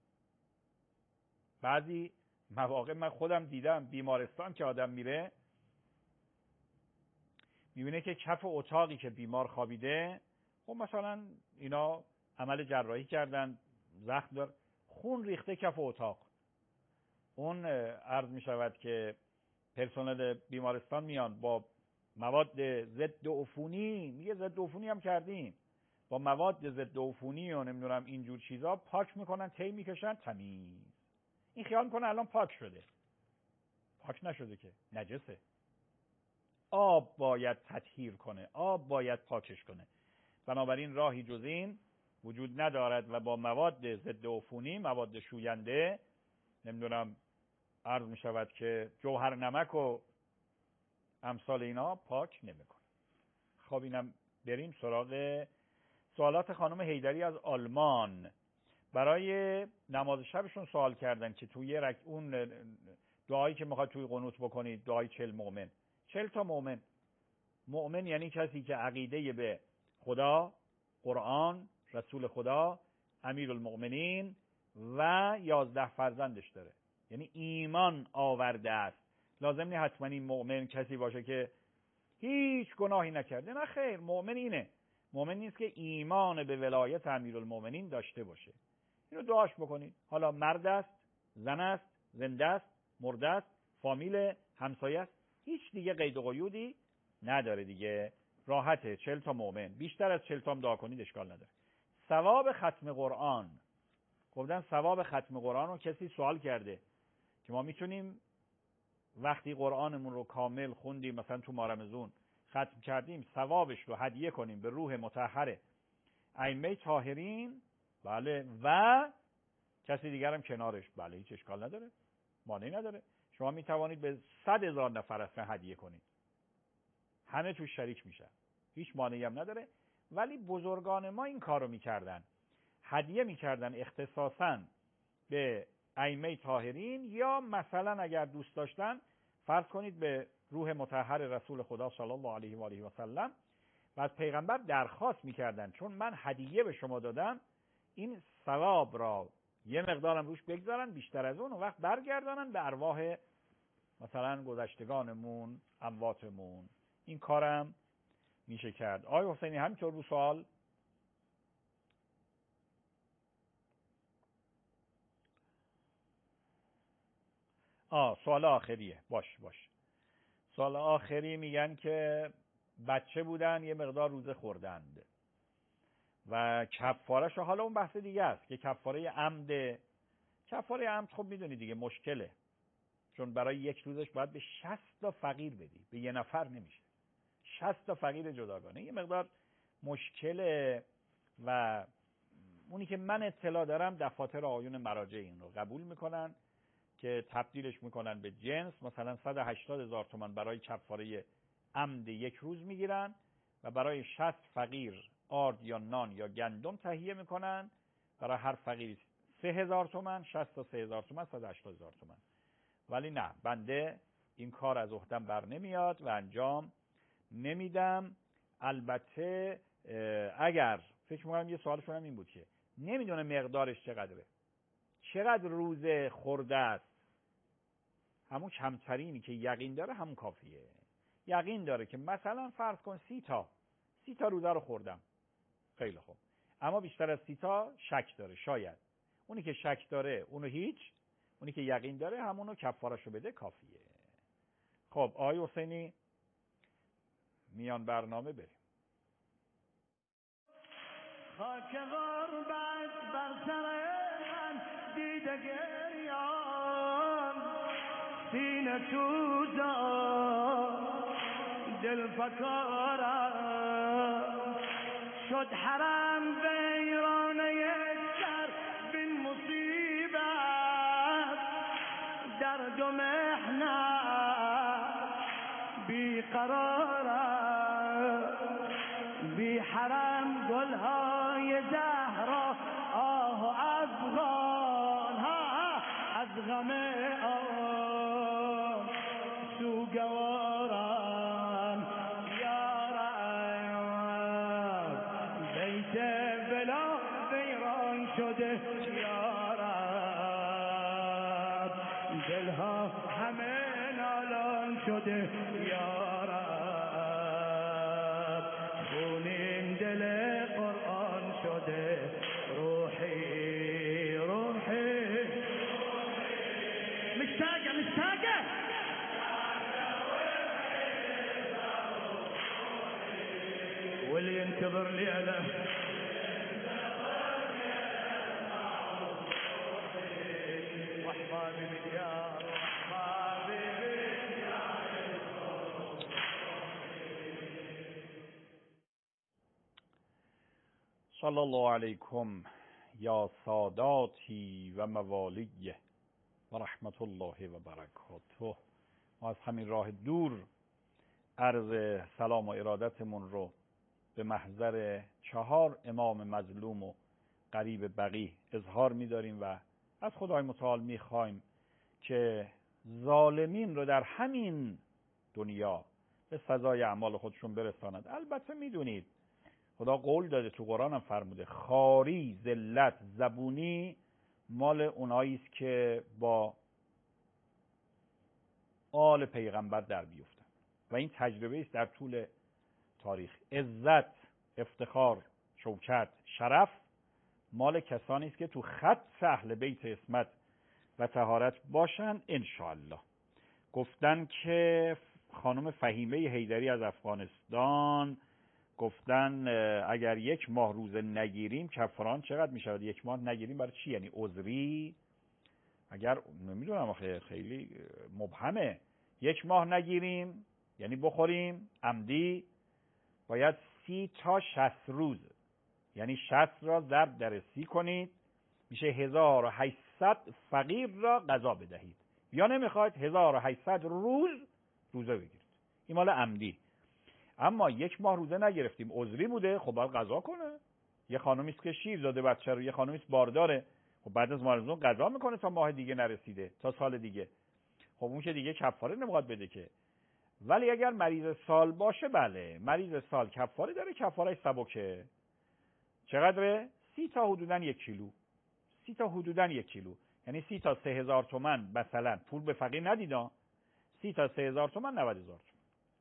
S1: بعضی مواقع من خودم دیدم بیمارستان که آدم میره میبینه که کف اتاقی که بیمار خوابیده، خب مثلا اینا عمل جراحی کردن، زخم دار، خون ریخته کف اتاق. اون عرض میشود که پرسنل بیمارستان میان با مواد ضد عفونی، میگه ضد عفونی هم کردیم، با مواد ضد عفونی و نمیدونم اینجور چیزا پاک میکنن، تی میکشن، تمیز. این خیال میکنه الان پاک شده، پاک نشده که، نجسه. آب باید تطهیر کنه، آب باید پاکش کنه. بنابراین راهی جز این وجود ندارد و با مواد ضد عفونی، مواد شوینده، نمیدونم عرض میشود که جوهر نمک و امثال اینا پاک نمیکنه. خب اینم بریم سراغ سوالات خانم حیدری از آلمان. برای نماز شبشون سوال کردن که توی رک اون دعایی که میخواد توی قنوت بکنید، دعای چل مؤمن، چل تا مؤمن. مؤمن یعنی کسی که عقیده به خدا، قرآن، رسول خدا، امیرالمؤمنین و یازده فرزندش داره، یعنی ایمان آورده است. لازم نیست حتما این مؤمن کسی باشه که هیچ گناهی نکرده، نه خیر. مؤمن اینه، مؤمن نیست که ایمان به ولایت امیرالمؤمنین داشته باشه. اینو دعاش بکنید. حالا مرد است، زن است، زنده است، مرده است، فامیل، همسایه است، هیچ دیگه قید و قیودی نداره دیگه، راحته. چل تا مؤمن، بیشتر از چل تا هم دعا کنید اشکال نداره. ثواب ختم قرآن، گفتن ثواب ختم قرآن رو کسی سوال کرده که ما میتونیم وقتی قرآنمون رو کامل خوندیم، مثلا تو ماه رمضان ختم کردیم، ثوابش رو هدیه کنیم به روح مطهر ائمه طاهرین، بله، و کسی دیگر هم کنارش، بله، هیچ اشکال نداره، مانعی نداره. شما میتوانید به صد هزار نفر اصلا هدیه کنید، همه توش شریک میشن، هیچ مانعی هم نداره. ولی بزرگان ما این کارو میکردن، هدیه میکردن اختصاصاً به ائمه طاهرین، یا مثلا اگر دوست داشتن فرض کنید به روح مطهر رسول خدا صلی الله علیه و آله و سلم، و از پیغمبر درخواست میکردن چون من هدیه به شما دادم، این ثواب را یه مقدارم روش بگذارن، بیشتر از اون، و وقت برگردانن به ارواح مثلا گذشتگانمون، امواتمون. این کارم میشه کرد. آقای حسینی همینطور رو سوال آه سوال آخریه، باش باش سوال آخری میگن که بچه بودن یه مقدار روزه خوردند و کفارش، حالا اون بحث دیگه است که کفاره عمد، کفاره عمد خب میدونی دیگه مشکله، چون برای یک روزش باید به شصت تا فقیر بدی، به یه نفر نمیشه، شصت تا فقیر جداگانه، یه مقدار مشکله. و اونی که من اطلاع دارم دفاتر آیون مراجع این رو قبول میکنن که تبدیلش میکنن به جنس، مثلا صد و هشتاد هزار تومان برای کفاره عمد یک روز میگیرن و برای شصت فقیر آرد یا نان یا گندم تهیه میکنن، برای هر فقیری سه هزار تومان، شصت تا سه هزار تومان، صد و هشتاد هزار تومان. ولی نه، بنده این کار از عهدم بر نمیاد و انجام نمیدم. البته اگر فکر میکنم یه سوالشون هم این بود که نمیدونه مقدارش چقدره، چقدر روزه خورده است، همون کمترینی که یقین داره همون کافیه. یقین داره که مثلا فرض کن سی تا سی تا روزه رو خوردم، خیلی خوب، اما بیشتر از سی تا شک داره، شاید اونی که شک داره اونو هیچ، اونی که یقین داره همونو کفارشو بده، کافیه. خب آقای حسینی میان برنامه بریم.
S6: خاک غربت بر سر من دیده گریان، سینه سوزان دل فکارم، شد حرم ویرانه سر بین مصیبت، درد و محنت بیقرارم، بی حرم گلهای زهرا آه و افغان ها از غم آن سوگوارم، یارم بیت بلا ویران شده، یارم دلها همه نالان شده، یارم خونین دل قرآن شده، روحی روحی مشتاقه مشتاقه واللي ينتظر ليله واحبابي بديار واحبابي
S1: صلی الله علیکم یا ساداتی و موالی و رحمت الله و برکاته. ما از همین راه دور عرض سلام و ارادتمون رو به محضر چهار امام مظلوم و قریب بقی اظهار می‌داریم و از خدای متعال می‌خوایم که ظالمین رو در همین دنیا به سزای اعمال خودشون برساند. البته می‌دونید خدا قول داده، تو قرآن هم فرموده خاری، ذلت، زبونی مال اونایی است که با آل پیغمبر در بیفتن و این تجربه است در طول تاریخ. عزت، افتخار، شوکت، شرف مال کسانی است که تو خط اهل بیت عصمت و طهارت باشند. انشاءالله گفتن که خانم فهیمه حیدری از افغانستان گفتن اگر یک ماه روزه نگیریم کفاران چقدر می شود؟ یک ماه نگیریم برای چی؟ یعنی عذری؟ اگر نمیدونم آخه خیلی مبهمه. یک ماه نگیریم یعنی بخوریم عمدی باید سی تا شصت روز، یعنی شصت را ضرب در سی کنید میشه هزار و هشتصد فقیر را غذا بدهید، یا نمیخواید هزار و هشتصد روز روزه بگیرید. این مال عمدی. اما یک ماه روزه نگرفتیم عذری بوده، خب باید غذا کنه. یه خانومی است که شیر داده بچه رو، یه خانومی است بارداره، خب بعد از ماه غذا میکنه تا ماه دیگه نرسیده، تا سال دیگه. خب اون که دیگه کفاره نمیخواد بده که. ولی اگر مریض سال باشه بله، مریض سال کفاره داره، کفارهش سبکه. چقدره؟ سی تا حدوداً یک کیلو. سی تا حدوداً یک کیلو. یعنی سی تا سه هزار تومن مثلا پول به فقیر ندیدن. سی تا سه هزار تومن نود هزار تومن.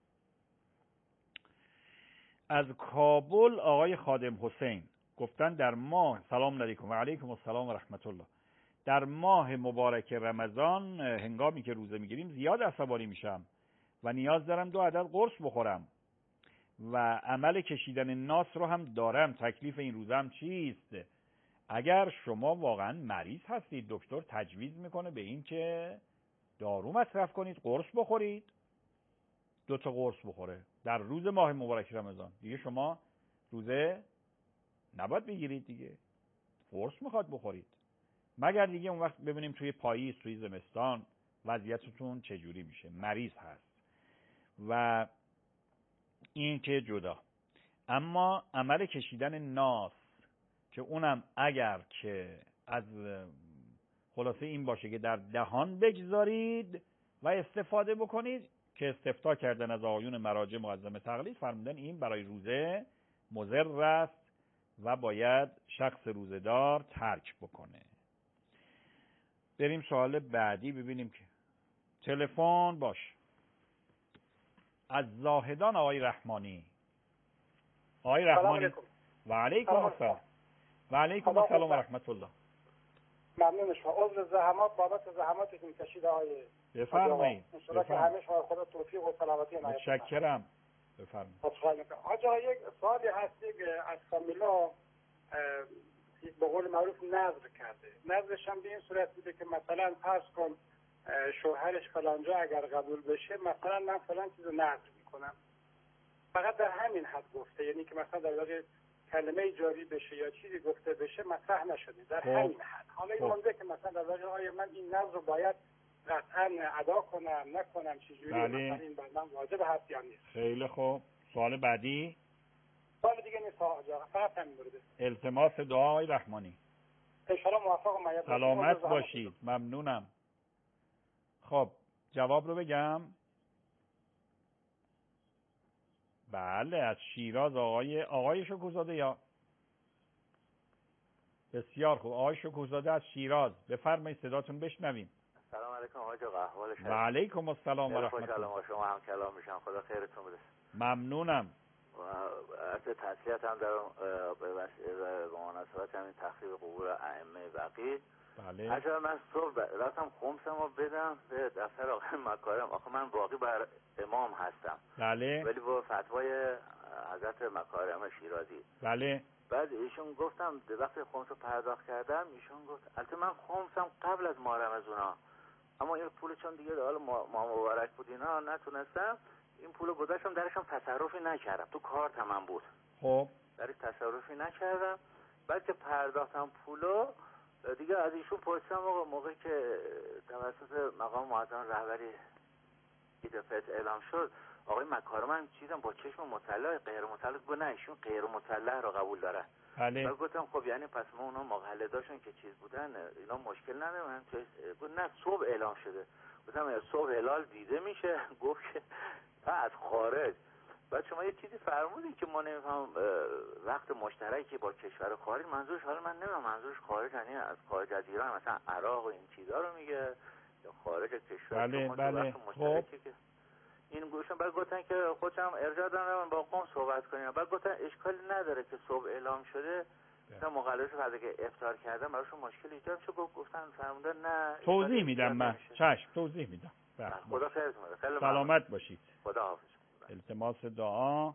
S1: از کابل آقای خادم حسین گفتن در ماه سلام علیکم و علیکم السلام و رحمت الله. در ماه مبارک رمضان هنگامی که روزه میگیریم زیاد عصبانی میشم و نیاز دارم دو عدد قرص بخورم و عمل کشیدن ناس رو هم دارم. تکلیف این روزه هم چیست؟ اگر شما واقعا مریض هستید دکتر تجویز میکنه به این که دارو مصرف کنید، قرص بخورید، دو تا قرص بخوره در روز ماه مبارک رمضان. دیگه شما روزه نباید بگیرید دیگه، قرص میخواد بخورید. مگر دیگه اون وقت ببینیم توی پاییز توی زمستان وضعیتتون چجوری میشه، مریض هست و این که جدا. اما عمل کشیدن ناس که اونم اگر که از خلاصه این باشه که در دهان بگذارید و استفاده بکنید، که استفتاء کردن از آیون مراجع معظم تقلید فرمودن این برای روزه مضر است و باید شخص روزه‌دار ترک بکنه. بریم سوال بعدی ببینیم که تلفن باش. از زاهدان آقای رحمانی. آقای رحمانی و علیکم السلام و علیکم السلام و رحمت الله.
S7: ممنون شما. عذر زحمات بابت زحماتی که می‌کشید آقای
S1: بفرمایید.
S7: ان شاء الله که همه شما خدا توفیق و سلامتی عنایت
S1: متشکرم. بفرمایید.
S7: آجا یک سوالی هست از کامیلا به قول معروف نظر کرده. نظرش هم به این صورت بوده که مثلا فرض کن شوهرش فلانجا اگر قبول بشه مثلا من فلان چیزو نظر میکنم. فقط در همین حد گفته، یعنی که مثلا در واقع کلمه جاری بشه یا چیزی گفته بشه مطرح نشده، در همین حد. حالا این مونده که مثلا در واقع آیا من این نظر رو باید قطعا ادا کنم نکنم، چجوری
S1: بله.
S7: مثلا این بر من واجب هست یا نیست.
S1: خیلی خوب. سوال بعدی؟
S7: سوال دیگه نیست آقا، فقط همین مورد.
S1: التماس دعای رحمانی.
S7: ان شاء الله موفق و معید
S1: سلامت باشید. ممنونم. خب جواب رو بگم. بله، از شیراز آقای آقای شکوزاده. یا بسیار خوب، آقای شکوزاده از شیراز. بفرمایید صداتون بشنویم.
S8: سلام علیکم آقا، احوال شما؟
S1: و علیکم السلام و رحمت الله.
S8: خوشحالم شما هم کلام میشم. خدا خیرتون بده.
S1: ممنونم.
S8: از تسلیت هم در به مناسبت همین تخریب قبور ائمه بقی.
S1: بله.
S8: اجازه من صبح رفتم خمسمو بدم به دفتر آقای مکارم. آخه من باقی بر امام هستم.
S1: بله.
S8: ولی با فتوای حضرت مکارم شیرازی.
S1: بله.
S8: بعد ایشون گفتم وقتی خمس رو پرداخت کردم، ایشون گفت البته من خمسم قبل از ماه رمضان، اما این پول چون دیگه حالا ما مبارک بود اینا نتونستم این پولو گذاشتم درشم تصرفی نکردم، تو کارت من بود.
S1: خب
S8: درش تصرفی نکردم. بعد که پرداختم پولو دیگه از ایشون پرسیدم آقا موقعی که توسط مقام معظم رهبری عید فطر اعلام شد آقای مکارم من چیزم با چشم مسلح غیر مسلح گفت نه ایشون غیر مسلح رو قبول داره.
S1: بله.
S8: بعد گفتم خب یعنی پس ما اونا مقلداشون که چیز بودن اینا مشکل نداره. من گفت نه صبح اعلام شده. گفتم صبح هلال دیده میشه. گفت که از خارج. بعد شما یه چیزی فرمودین که ما نمیفهم وقت مشترکی با کشور خارج منظورش، حالا من نمیدونم منظورش خارج یعنی از خارج از ایران مثلا عراق و این چیزا رو میگه یا خارج کشور.
S1: بله بله. خب
S8: این گوشم بعد گفتن که خودم ارجاع دادم با قوم صحبت کنیم. بعد گفتن اشکالی نداره که صبح اعلام شده مثلا مقلدش فرض که افطار کردن براشون مشکل ایجاد شد. گفتن فرمودن نه
S1: توضیح میدم من. چشم توضیح میدم.
S8: خدا خیرتون بده. خیلی
S1: سلامت باشید.
S8: خدا حافظ.
S1: التماس دعا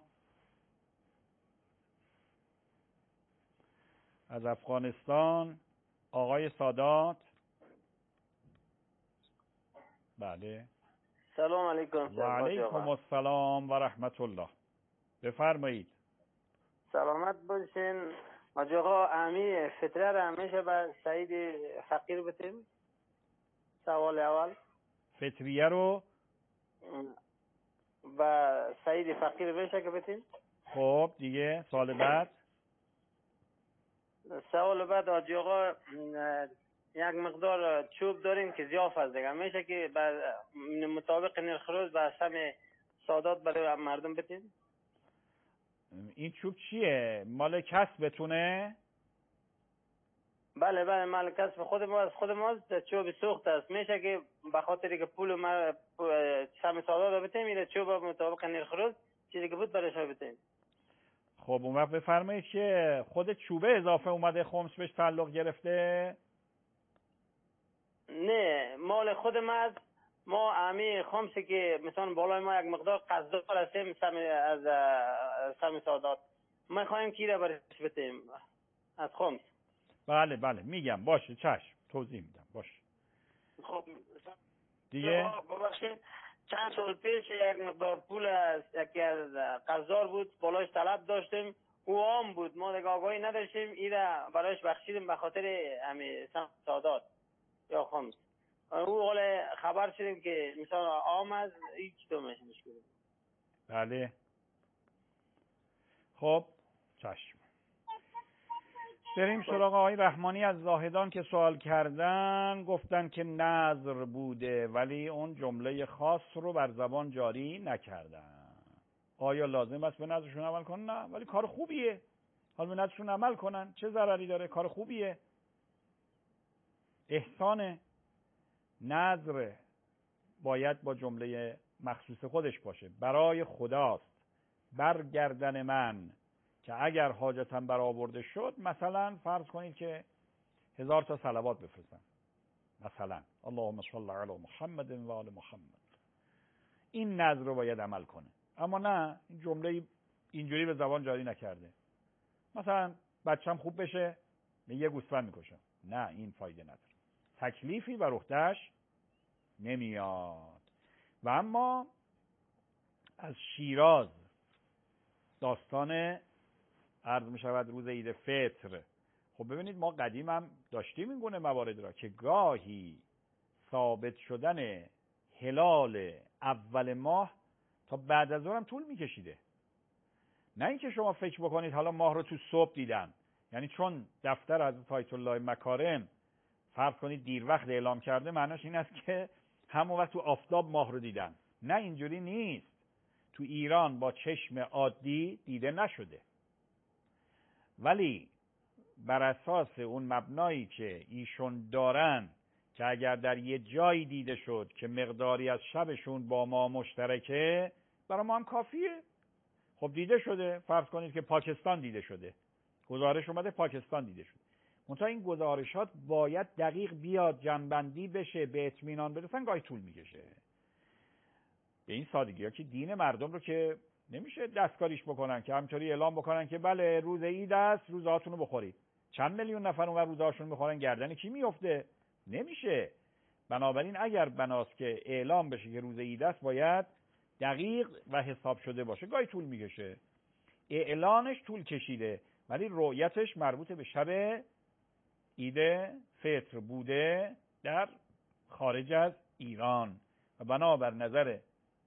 S1: از افغانستان آقای سادات. بله.
S9: سلام علیکم.
S1: و علیکم السلام و رحمت الله. بفرمایید.
S9: سلامت باشین. آقا امی فطره را همیشه به سعید فقیر بتیم. سوال اول
S1: فطریه رو
S9: و سعید فقیر بشه که بتیم.
S1: خب دیگه سوال بعد.
S9: سوال بعد آقا یک مقدار چوب داریم که ضیاف است دیگه میشه که مطابق نرخ روز به سم سادات برای مردم بتیم.
S1: این چوب چیه؟ مال کسبتونه؟
S9: بله بله مال کسب خود ما از خود ماست. چوب سوخت است. میشه که به خاطر که پول ما سم سادات بتیم میره چوب مطابق نرخ روز چیزی که بود برایش بتیم.
S1: خب اون وقت بفرمایید که خود چوبه اضافه اومده خمس بهش تعلق گرفته؟
S9: نه مال خود ما از ما امی خمسی که مثلا بالای ما یک مقدار قصدار هستیم سم از سم سادات ما خواهیم که را برش بتیم از خمس.
S1: بله بله میگم باشه چشم توضیح میدم باشه.
S9: خب
S1: دیگه
S9: ببخشید چند سال پیش یک مقدار پول از یکی از قصدار بود بالایش طلب داشتیم او عام بود ما دیگه آگاهی نداشتیم اینا برایش بخشیدیم به خاطر امی سم سادات یا خمس. او حال خبر شدیم که مثلا عام از هیچ تو میشه مشکل.
S1: بله خب چشم. بریم سراغ آقای رحمانی از زاهدان که سوال کردن. گفتن که نظر بوده ولی اون جمله خاص رو بر زبان جاری نکردن. آیا لازم است به نظرشون عمل کنن؟ نه ولی کار خوبیه. حالا به نظرشون عمل کنن چه ضرری داره؟ کار خوبیه، احسانه. نظر باید با جمله مخصوص خودش باشه. برای خداست برگردن من که اگر حاجتم برآورده شد مثلا فرض کنید که هزار تا صلوات بفرستم مثلا اللهم صل علی محمد و آل محمد. این نظر رو باید عمل کنه. اما نه، این جمله اینجوری به زبان جاری نکرده. مثلا بچم خوب بشه یه گوسفند میکشم. نه، این فایده نداره، تکلیفی بر عهده‌اش نمیاد. و اما از شیراز داستان عرض می شود روز عید فطر. خب ببینید ما قدیم هم داشتیم این گونه موارد را که گاهی ثابت شدن هلال اول ماه تا بعد از ظهر هم طول میکشیده. نه اینکه شما فکر بکنید حالا ماه رو تو صبح دیدن، یعنی چون دفتر حضرت آیت الله مکارم فرض کنید دیر وقت اعلام کرده معناش این است که همون وقت تو آفتاب ماه رو دیدن. نه، اینجوری نیست. تو ایران با چشم عادی دیده نشده، ولی بر اساس اون مبنایی که ایشون دارن که اگر در یه جایی دیده شد که مقداری از شبشون با ما مشترکه، برای ما هم کافیه. خب دیده شده، فرض کنید که پاکستان دیده شده، گزارش اومده پاکستان دیده شده. منتها این گزارشات باید دقیق بیاد، جنبندی بشه، به اطمینان برسن، گاهی طول میکشه. به این سادگی ها که دین مردم رو که نمیشه دستکاریش بکنن که همینطوری اعلام بکنن که بله روز عید است، روزهاتون رو بخورید. چند میلیون نفر اونور روزهاشون میخورن، گردن کی میفته؟ نمیشه. بنابراین اگر بناست که اعلام بشه که روز عید است، باید دقیق و حساب شده باشه. گاهی طول میکشه. اعلانش طول کشیده ولی رؤیتش مربوط به شب عید فطر بوده در خارج از ایران و بنابر نظر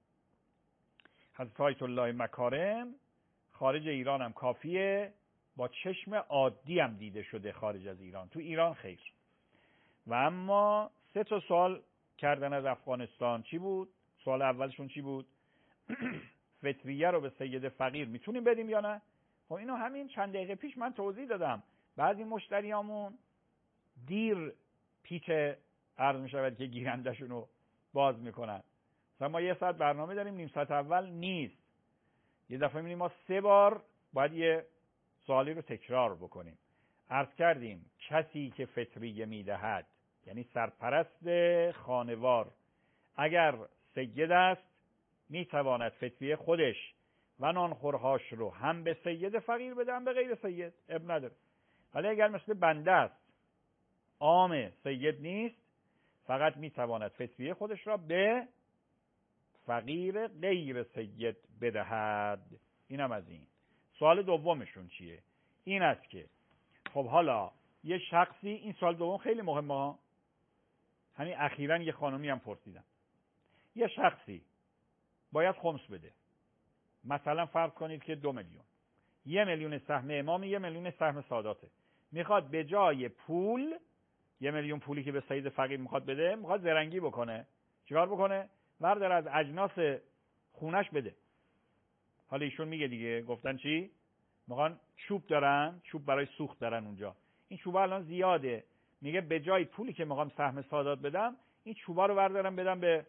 S1: حضرت آیت الله مکارم خارج ایران هم کافیه، با چشم عادی هم دیده شده خارج از ایران، تو ایران خیر. و اما سه تا سوال کردن از افغانستان. چی بود؟ سوال اولشون چی بود؟ فطریه رو به سید فقیر میتونیم بدیم یا نه؟ خب اینو همین چند دقیقه پیش من توضیح دادم. بعضی مشتریامون دیر پیچ عرض میشود که گیرندشون رو باز میکنن. مثلا ما یه ساعت برنامه داریم، نیم ساعت اول نیست. یه دفعه میبینیم ما سه بار باید یه سوالی رو تکرار بکنیم. عرض کردیم کسی که فطریه میدهد، یعنی سرپرست خانوار، اگر سید است میتواند فطریه خودش و نانخورهاش رو هم به سید فقیر بده هم به غیر سید، اب نداره. ولی اگر مثل بنده است، عام سید نیست، فقط میتواند فطریه خودش را به فقیر غیر سید بدهد. اینم از این. سوال دومشون چیه؟ این است که خب حالا یه شخصی، این سوال دوم خیلی مهمه ها، همین اخیراً یه خانمی هم پرسیدم، یه شخصی باید خمس بده، مثلا فرض کنید که دو میلیون، یه میلیون سهم امام، یه میلیون سهم ساداته، میخواد به جای پول، یه میلیون پولی که به سید فقیر میخواد بده، میخواد زرنگی بکنه. چیکار بکنه؟ بردار از اجناس خونش بده. حالا ایشون میگه دیگه، گفتن چی؟ میخوان چوب دارن، چوب برای سوخت دارن اونجا، این چوبا الان زیاده، میگه به جای پولی که میخوام سهم سادات بدم، این چوبا رو بردارم بدم به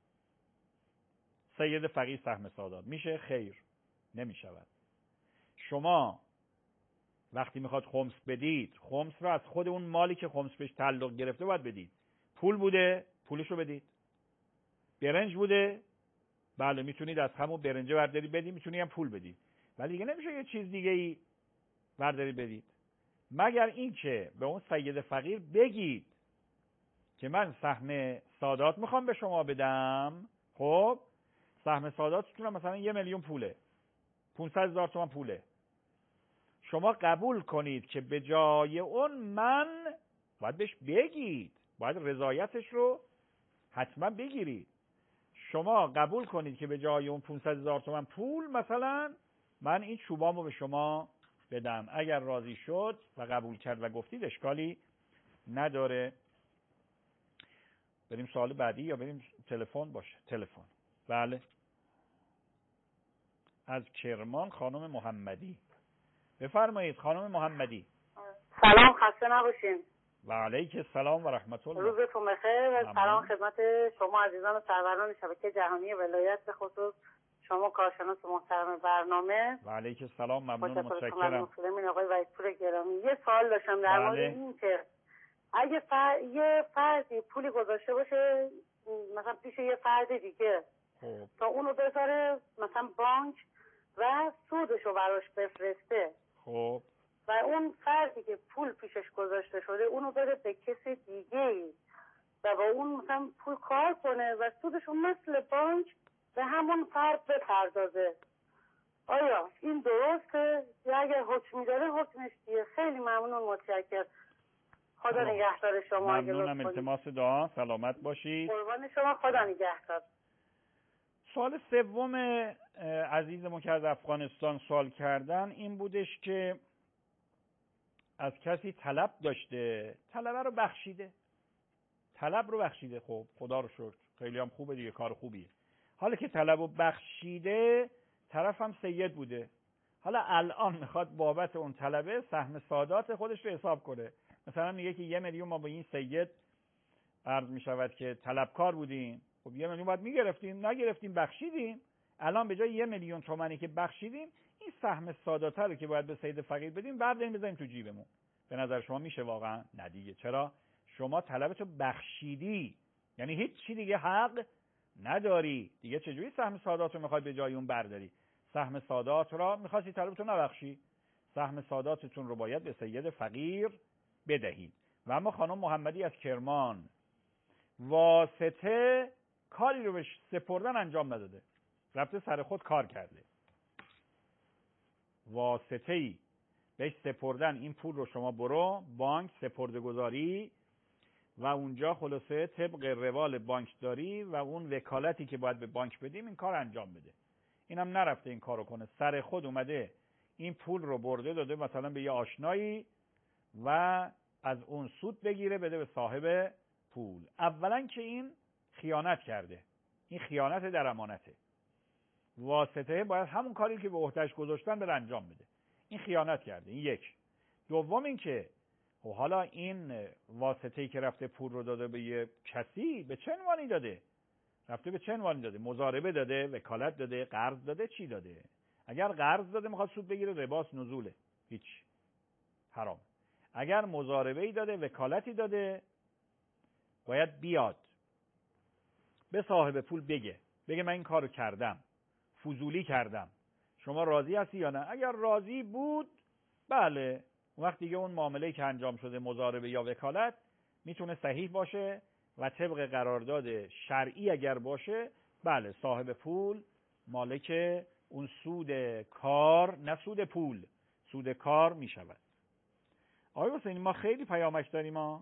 S1: سید فقیر سهم سادات. میشه؟ خیر، نمیشود. شما وقتی میخواد خمس بدید، خمس رو از خود اون مالی که خمس بهش تعلق گرفته باید بدید. پول بوده، پولش رو بدید. برنج بوده، بله میتونید از همون برنجه برداری بدید، میتونید هم پول بدید. ولی دیگه نمیشه یه چیز دیگه ای برداری بدید، مگر اینکه به اون سید فقیر بگید که من سهم سادات میخوام به شما بدم. خب سهم ساداتتون مثلا یه میلیون پوله، پانصد هزار تومان پوله، شما قبول کنید که به جای اون من، باید بهش بگید، باید رضایتش رو حتما بگیرید. شما قبول کنید که به جای اون پانصد هزار تومان پول مثلا من این چوبامو به شما بدم. اگر راضی شد و قبول کرد و گفتید اشکالی نداره. بریم سوال بعدی یا بریم تلفن؟ باشه تلفن. بله، از کرمان خانم محمدی. بفرمایید خانم محمدی.
S10: سلام، خسته نباشین.
S1: و علیک السلام و رحمت الله.
S10: روزتون بخیر و سلام خدمت شما عزیزان و سروران شبکه جهانی ولایت، به خصوص شما کارشناس محترم برنامه.
S1: و علیک السلام، ممنون، متشکرم.
S10: مسلمین آقای وحیدپور گرامی، یه سوال داشتم در مورد این که اگه فر... یه فردی پولی گذاشته باشه مثلا پیش یه فرد دیگه
S1: خب.
S10: تا اونو بذاره مثلا بانک و سودشو براش بفرسته.
S1: خب
S10: و اون فردی که پول پیشش گذاشته شده اونو بده به کسی دیگه ای و با اون مثلا پول کار کنه و سودشو مثل بانک به همون فرد بپردازه. آیا این درسته؟ یا اگر حکمی داره حکمش چیه؟ خیلی ممنون، متشکرم. خدا نگهدار شما.
S1: ممنونم، التماس دعا، سلامت باشید.
S10: قربان شما، خدا نگهدار.
S1: سوال سوم عزیزمون که از افغانستان سوال کردن این بودش که از کسی طلب داشته، طلبه رو بخشیده، طلب رو بخشیده. خب خدا رو شکر، خیلی هم خوبه دیگه، کار خوبیه. حالا که طلب رو بخشیده، طرف هم سید بوده، حالا الان میخواد بابت اون طلبه سهم سادات خودش رو حساب کنه. مثلا میگه که یه میلیون ما با این سید عرض میشود که طلبکار بودیم، خب یه میلیون باید میگرفتیم، نگرفتیم، بخشیدیم. الان به جای یه میلیون تومانی که بخشیدیم، این سهم سادات رو که باید به سید فقیر بدیم برداریم بذاریم تو جیبمون. به نظر شما میشه واقعا؟ نه دیگه. چرا؟ شما طلبتو بخشیدی، یعنی هیچ چی دیگه حق نداری دیگه. چجوری سهم سادات رو میخوای به جای اون برداری؟ سهم سادات را میخواستی طلبتو نبخشی، سهم ساداتتون رو باید به سید فقیر بدهید. و اما خانم محمدی از کرمان واسطه کاری رو به سپردن انجام نداده، رفته سر خود کار کرده. واسطه‌ای بهش سپردن این پول رو شما برو بانک سپرده گذاری و اونجا خلاصه طبق روال بانکداری و اون وکالتی که باید به بانک بدیم این کار انجام بده. اینم نرفته این کارو کنه، سر خود اومده این پول رو برده داده مثلا به یه آشنایی و از اون سود بگیره بده به صاحب پول. اولا که این خیانت کرده، این خیانت در امانته. واسطه باید همون کاری که به عهده‌اش گذاشتن بره انجام بده. این خیانت کرده. این یک. دوم این که خب حالا این واسطه‌ای که رفته پول رو داده به یه کسی، به چه عنوانی داده؟ رفته به چه عنوانی داده؟ مضاربه داده، وکالت داده، قرض داده، چی داده؟ اگر قرض داده میخواد سود بگیره، رباست نزوله، هیچ، حرام. اگر مضاربه‌ای داده، وکالتی داده، باید بیاد به صاحب پول بگه بگه من این کارو کردم، فضولی کردم، شما راضی هستی یا نه؟ اگر راضی بود بله، وقتی دیگه اون معامله‌ای که انجام شده مضاربه یا وکالت میتونه صحیح باشه و طبق قرارداد شرعی اگر باشه بله صاحب پول مالک اون سود کار، نه سود پول، سود کار میشود. آقای حسینی ما خیلی پیامک داریم. ما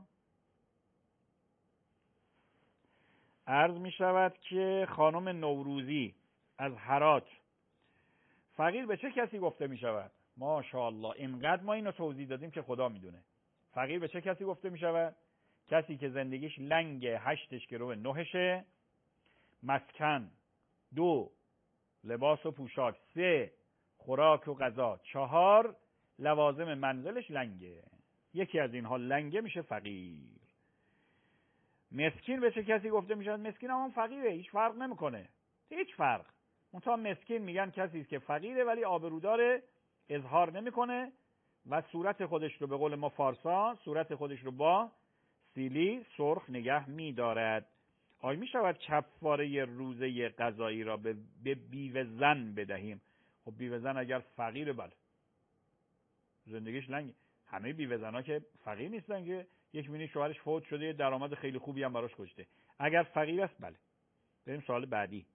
S1: عرض می شود که خانم نوروزی از هرات، فقیر به چه کسی گفته می شود؟ ماشاءالله اینقدر ما اینو توضیح دادیم که خدا میدونه. فقیر به چه کسی گفته می شود؟ کسی که زندگیش لنگ، هشتش گرو نهشه، مسکن دو، لباس و پوشاک سه، خوراک و غذا چهار، لوازم منزلش لنگه. یکی از اینها لنگه میشه فقیر. مسکین به چه کسی گفته میشه؟ مسکین هم فقیره، هیچ فرق نمیکنه، هیچ فرق. اونتا مسکین میگن کسی است که فقیره ولی آبروداره، اظهار نمیکنه و صورت خودش رو به قول ما فارسا صورت خودش رو با سیلی سرخ نگه میدارد. آیا میشود کفاره روزه قضایی را به, به بیوه زن بدهیم؟ خب بیوه زن اگر فقیره بله، زندگیش لنگه. همه بیوه زنها که فقیر نیستن که، یک مینی شوهرش فوت شده درآمد خیلی خوبی هم براش گذاشته. اگر فقیر است بله. بریم سوال بعدی.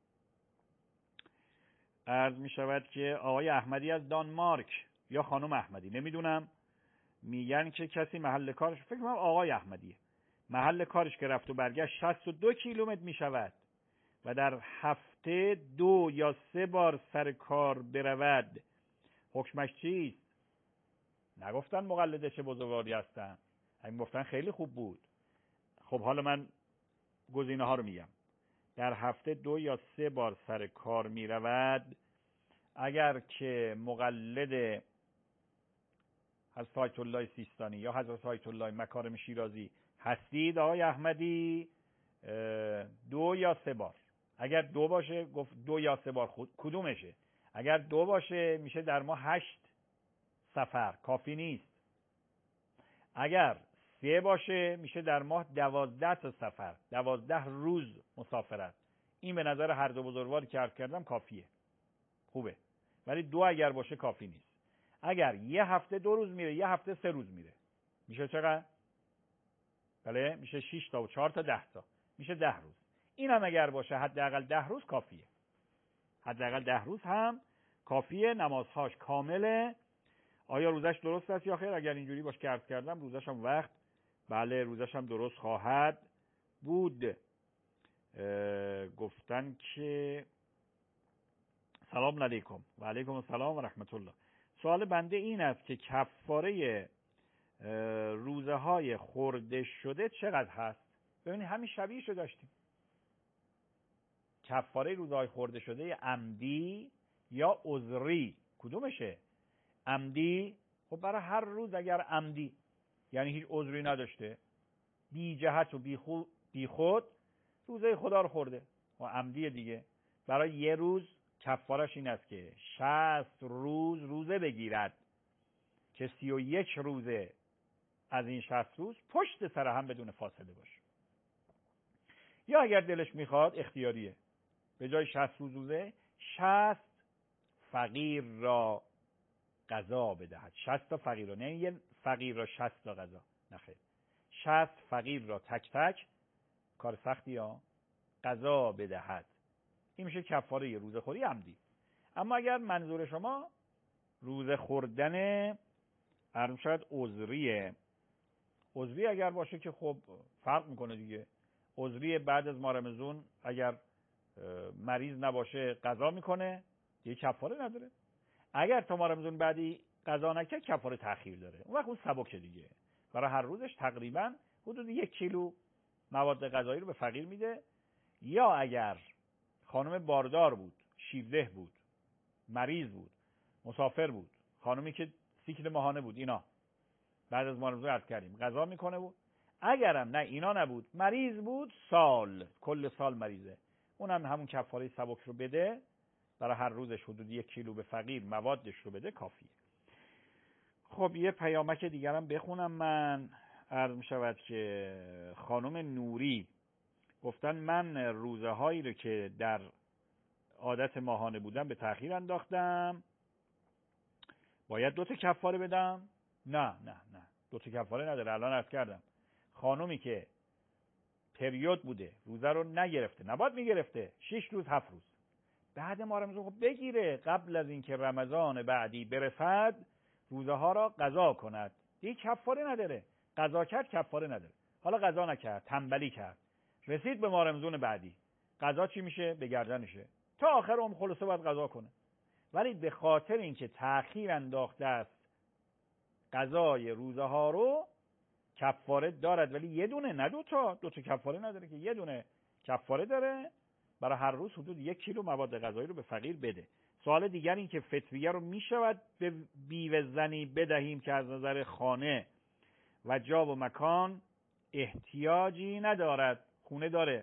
S1: عرض می شود که آقای احمدی از دانمارک یا خانم احمدی نمیدونم، میگن که کسی محل کارش، فکر کنم آقای احمدیه، محل کارش که رفت و برگشت شصت و دو کیلومتر می شود و در هفته دو یا سه بار سر کار برود، حکمش چیست؟ نگفتن مقلده چه بزرگواری هستن، همین گفتن خیلی خوب بود. خب حالا من گزینه ها رو میگم. در هفته دو یا سه بار سر کار می رود، اگر که مقلد حضرت آیت الله سیستانی یا حضرت آیت الله مکارم شیرازی هستید آقای احمدی، دو یا سه بار. اگر دو باشه گفت دو یا سه بار، خود کدومشه؟ اگر دو باشه میشه در ماه هشت سفر، کافی نیست. اگر سه باشه میشه در ماه دوازده تا سفر، دوازده روز مسافرت، این به نظر هر دو بزرگواری که عرض کردم کافیه، خوبه. ولی دو اگر باشه کافی نیست. اگر یه هفته دو روز میره، یه هفته سه روز میره، میشه چقدر؟ بله میشه شش تا و چهار تا ده تا، میشه ده روز. این هم اگر باشه حداقل ده روز کافیه. حداقل ده روز هم کافیه. نمازهاش کامله. آیا روزش درست است یا خیر؟ اگر اینجوری باشه که عرض کردم روزش هم وقت، بله روزش هم درست خواهد بود. گفتن که سلام علیکم. و علیکم السلام و رحمت الله. سوال بنده این است که کفاره روزه های خورده شده چقدر هست؟ ببینید همین شبیهشو داشتیم. کفاره روزه های خورده شده عمدی یا عذری کدومشه؟ عمدی خب برای هر روز اگر عمدی یعنی هیچ عذری نداشته، بی جهت و بی خود, بی خود روزه خدا رو خورده و عمدی دیگه، برای یه روز کفارش این است که شصت روز روزه بگیرد که سی و یک روزه از این شصت روز پشت سر هم بدون فاصله باشه. یا اگر دلش میخواد اختیاریه، به جای شصت روز روزه شصت فقیر را غذا بدهد. شصت تا فقیر را، نه یه فقیر را شصت تا غذا، نخیر، شصت فقیر را تک تک، کار سختی ها، غذا بدهد. این میشه کفاره روزه خوری عمدی. اما اگر منظور شما روزه خوردن عرض شاید عذریه، عذری اگر باشه که خب فرق میکنه دیگه. عذری بعد از ماه رمضان اگر مریض نباشه قضا میکنه، دیگه کفاره نداره. اگر تا ماه رمضان بعدی قضا نکنه کفاره تأخیر داره، اون وقت اون سبکه دیگه. برای هر روزش تقریبا حدود یک کیلو مواد غذایی رو به فقیر میده. یا اگر خانم باردار بود، شیرده بود، مریض بود، مسافر بود، خانمی که سیکل ماهانه بود، اینا بعد از ماه رمضان عرض کردیم قضا میکنه بود. اگرم نه اینا نبود، مریض بود، سال کل سال مریضه، اونم همون کفاره سبک رو بده، برای هر روزش حدود یک کیلو به فقیر موادش رو بده کافیه. خب یه پیامک دیگرم بخونم من. عرض می شود که خانم نوری گفتن من روزه هایی رو که در عادت ماهانه بودم به تأخیر انداختم، باید دو تا کفاره بدم؟ نه نه نه دو تا کفاره نداره. الان عرض کردم خانومی که پریود بوده روزه رو نگرفته، نباید میگرفته، شش روز هفت روز بعد ماه رمضان خب بگیره، قبل از اینکه رمضان بعدی برسد روزه ها را قضا کند، دیگه کفاره نداره. قضا کرد کفاره نداره. حالا قضا نکرد، تنبلی کرد، رسید به ماه رمضان بعدی، قضا چی میشه؟ به گردنشه، تا آخر عمر خلاصه باید قضا کنه. ولی به خاطر اینکه تأخیر انداخته است قضای روزه ها رو کفاره دارد، ولی یه دونه نه دو تا، دو تا کفاره نداره که، یه دونه کفاره داره، برای هر روز حدود یک کیلو مواد غذایی رو به فقیر بده. سوال دیگر این که فطریه رو میشود به بیوه زنی بدهیم که از نظر خانه و جا و مکان احتیاجی ندارد، خونه داره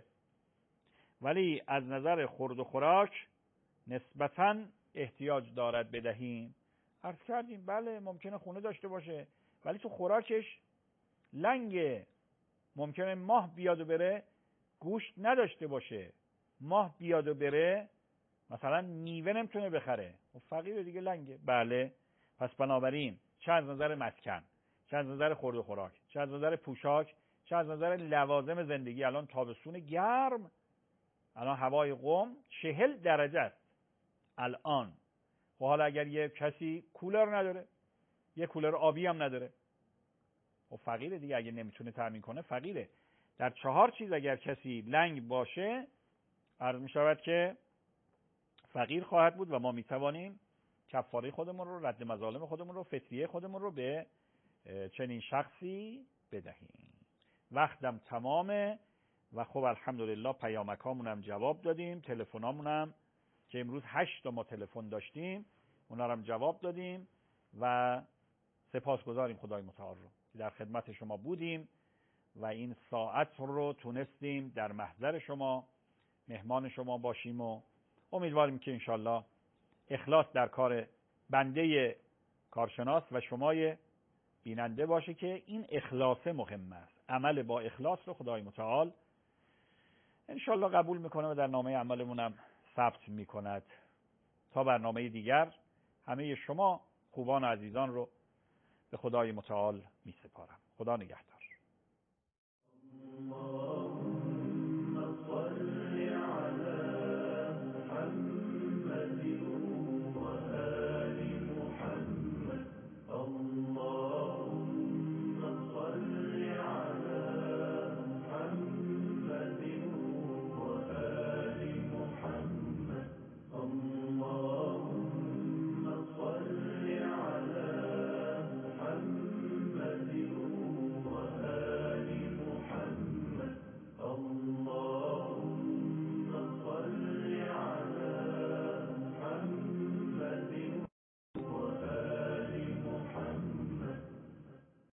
S1: ولی از نظر خورد و خوراک نسبتاً احتیاج دارد بدهیم؟ عرض کردیم بله ممکنه خونه داشته باشه ولی تو خوراکش لنگه، ممکنه ماه بیاد و بره گوشت نداشته باشه، ماه بیاد و بره مثلا میوه نمیتونه بخره و فقیر دیگه لنگه. بله پس بنابراین چه از نظر مسکن، چه از نظر خورد و خوراک، چه از نظر پوشاک، چه از نظر لوازم زندگی، الان تابستون گرم، الان هوای قم چهل درجه است الان. و حالا اگر یه کسی کولر نداره، یه کولر آبی هم نداره، و فقیره دیگه، اگه نمیتونه تامین کنه فقیره. در چهار چیز اگر کسی لنگ باشه عرض می شود که فقیر خواهد بود و ما می توانیم کفاره خودمون رو، رد مظالم خودمون رو، فطریه خودمون رو به چنین شخصی بدهیم. وقتم تمامه و خب الحمدلله پیامکامون هم جواب دادیم، تلفنامون هم که امروز هشت تا ما تلفن داشتیم اونا رو هم جواب دادیم و سپاسگزاریم خدای متعال رو که در خدمت شما بودیم و این ساعت رو تونستیم در محضر شما مهمان شما باشیم و امیدواریم که انشالله اخلاص در کار بنده کارشناس و شمای بیننده باشه که این اخلاص مهم است. عمل با اخلاص رو خدای متعال انشالله قبول میکنه و در نامه عملمونم ثبت میکند. تا برنامه دیگر همه شما خوبان و عزیزان رو به خدای متعال میسپارم. خدا نگهدار.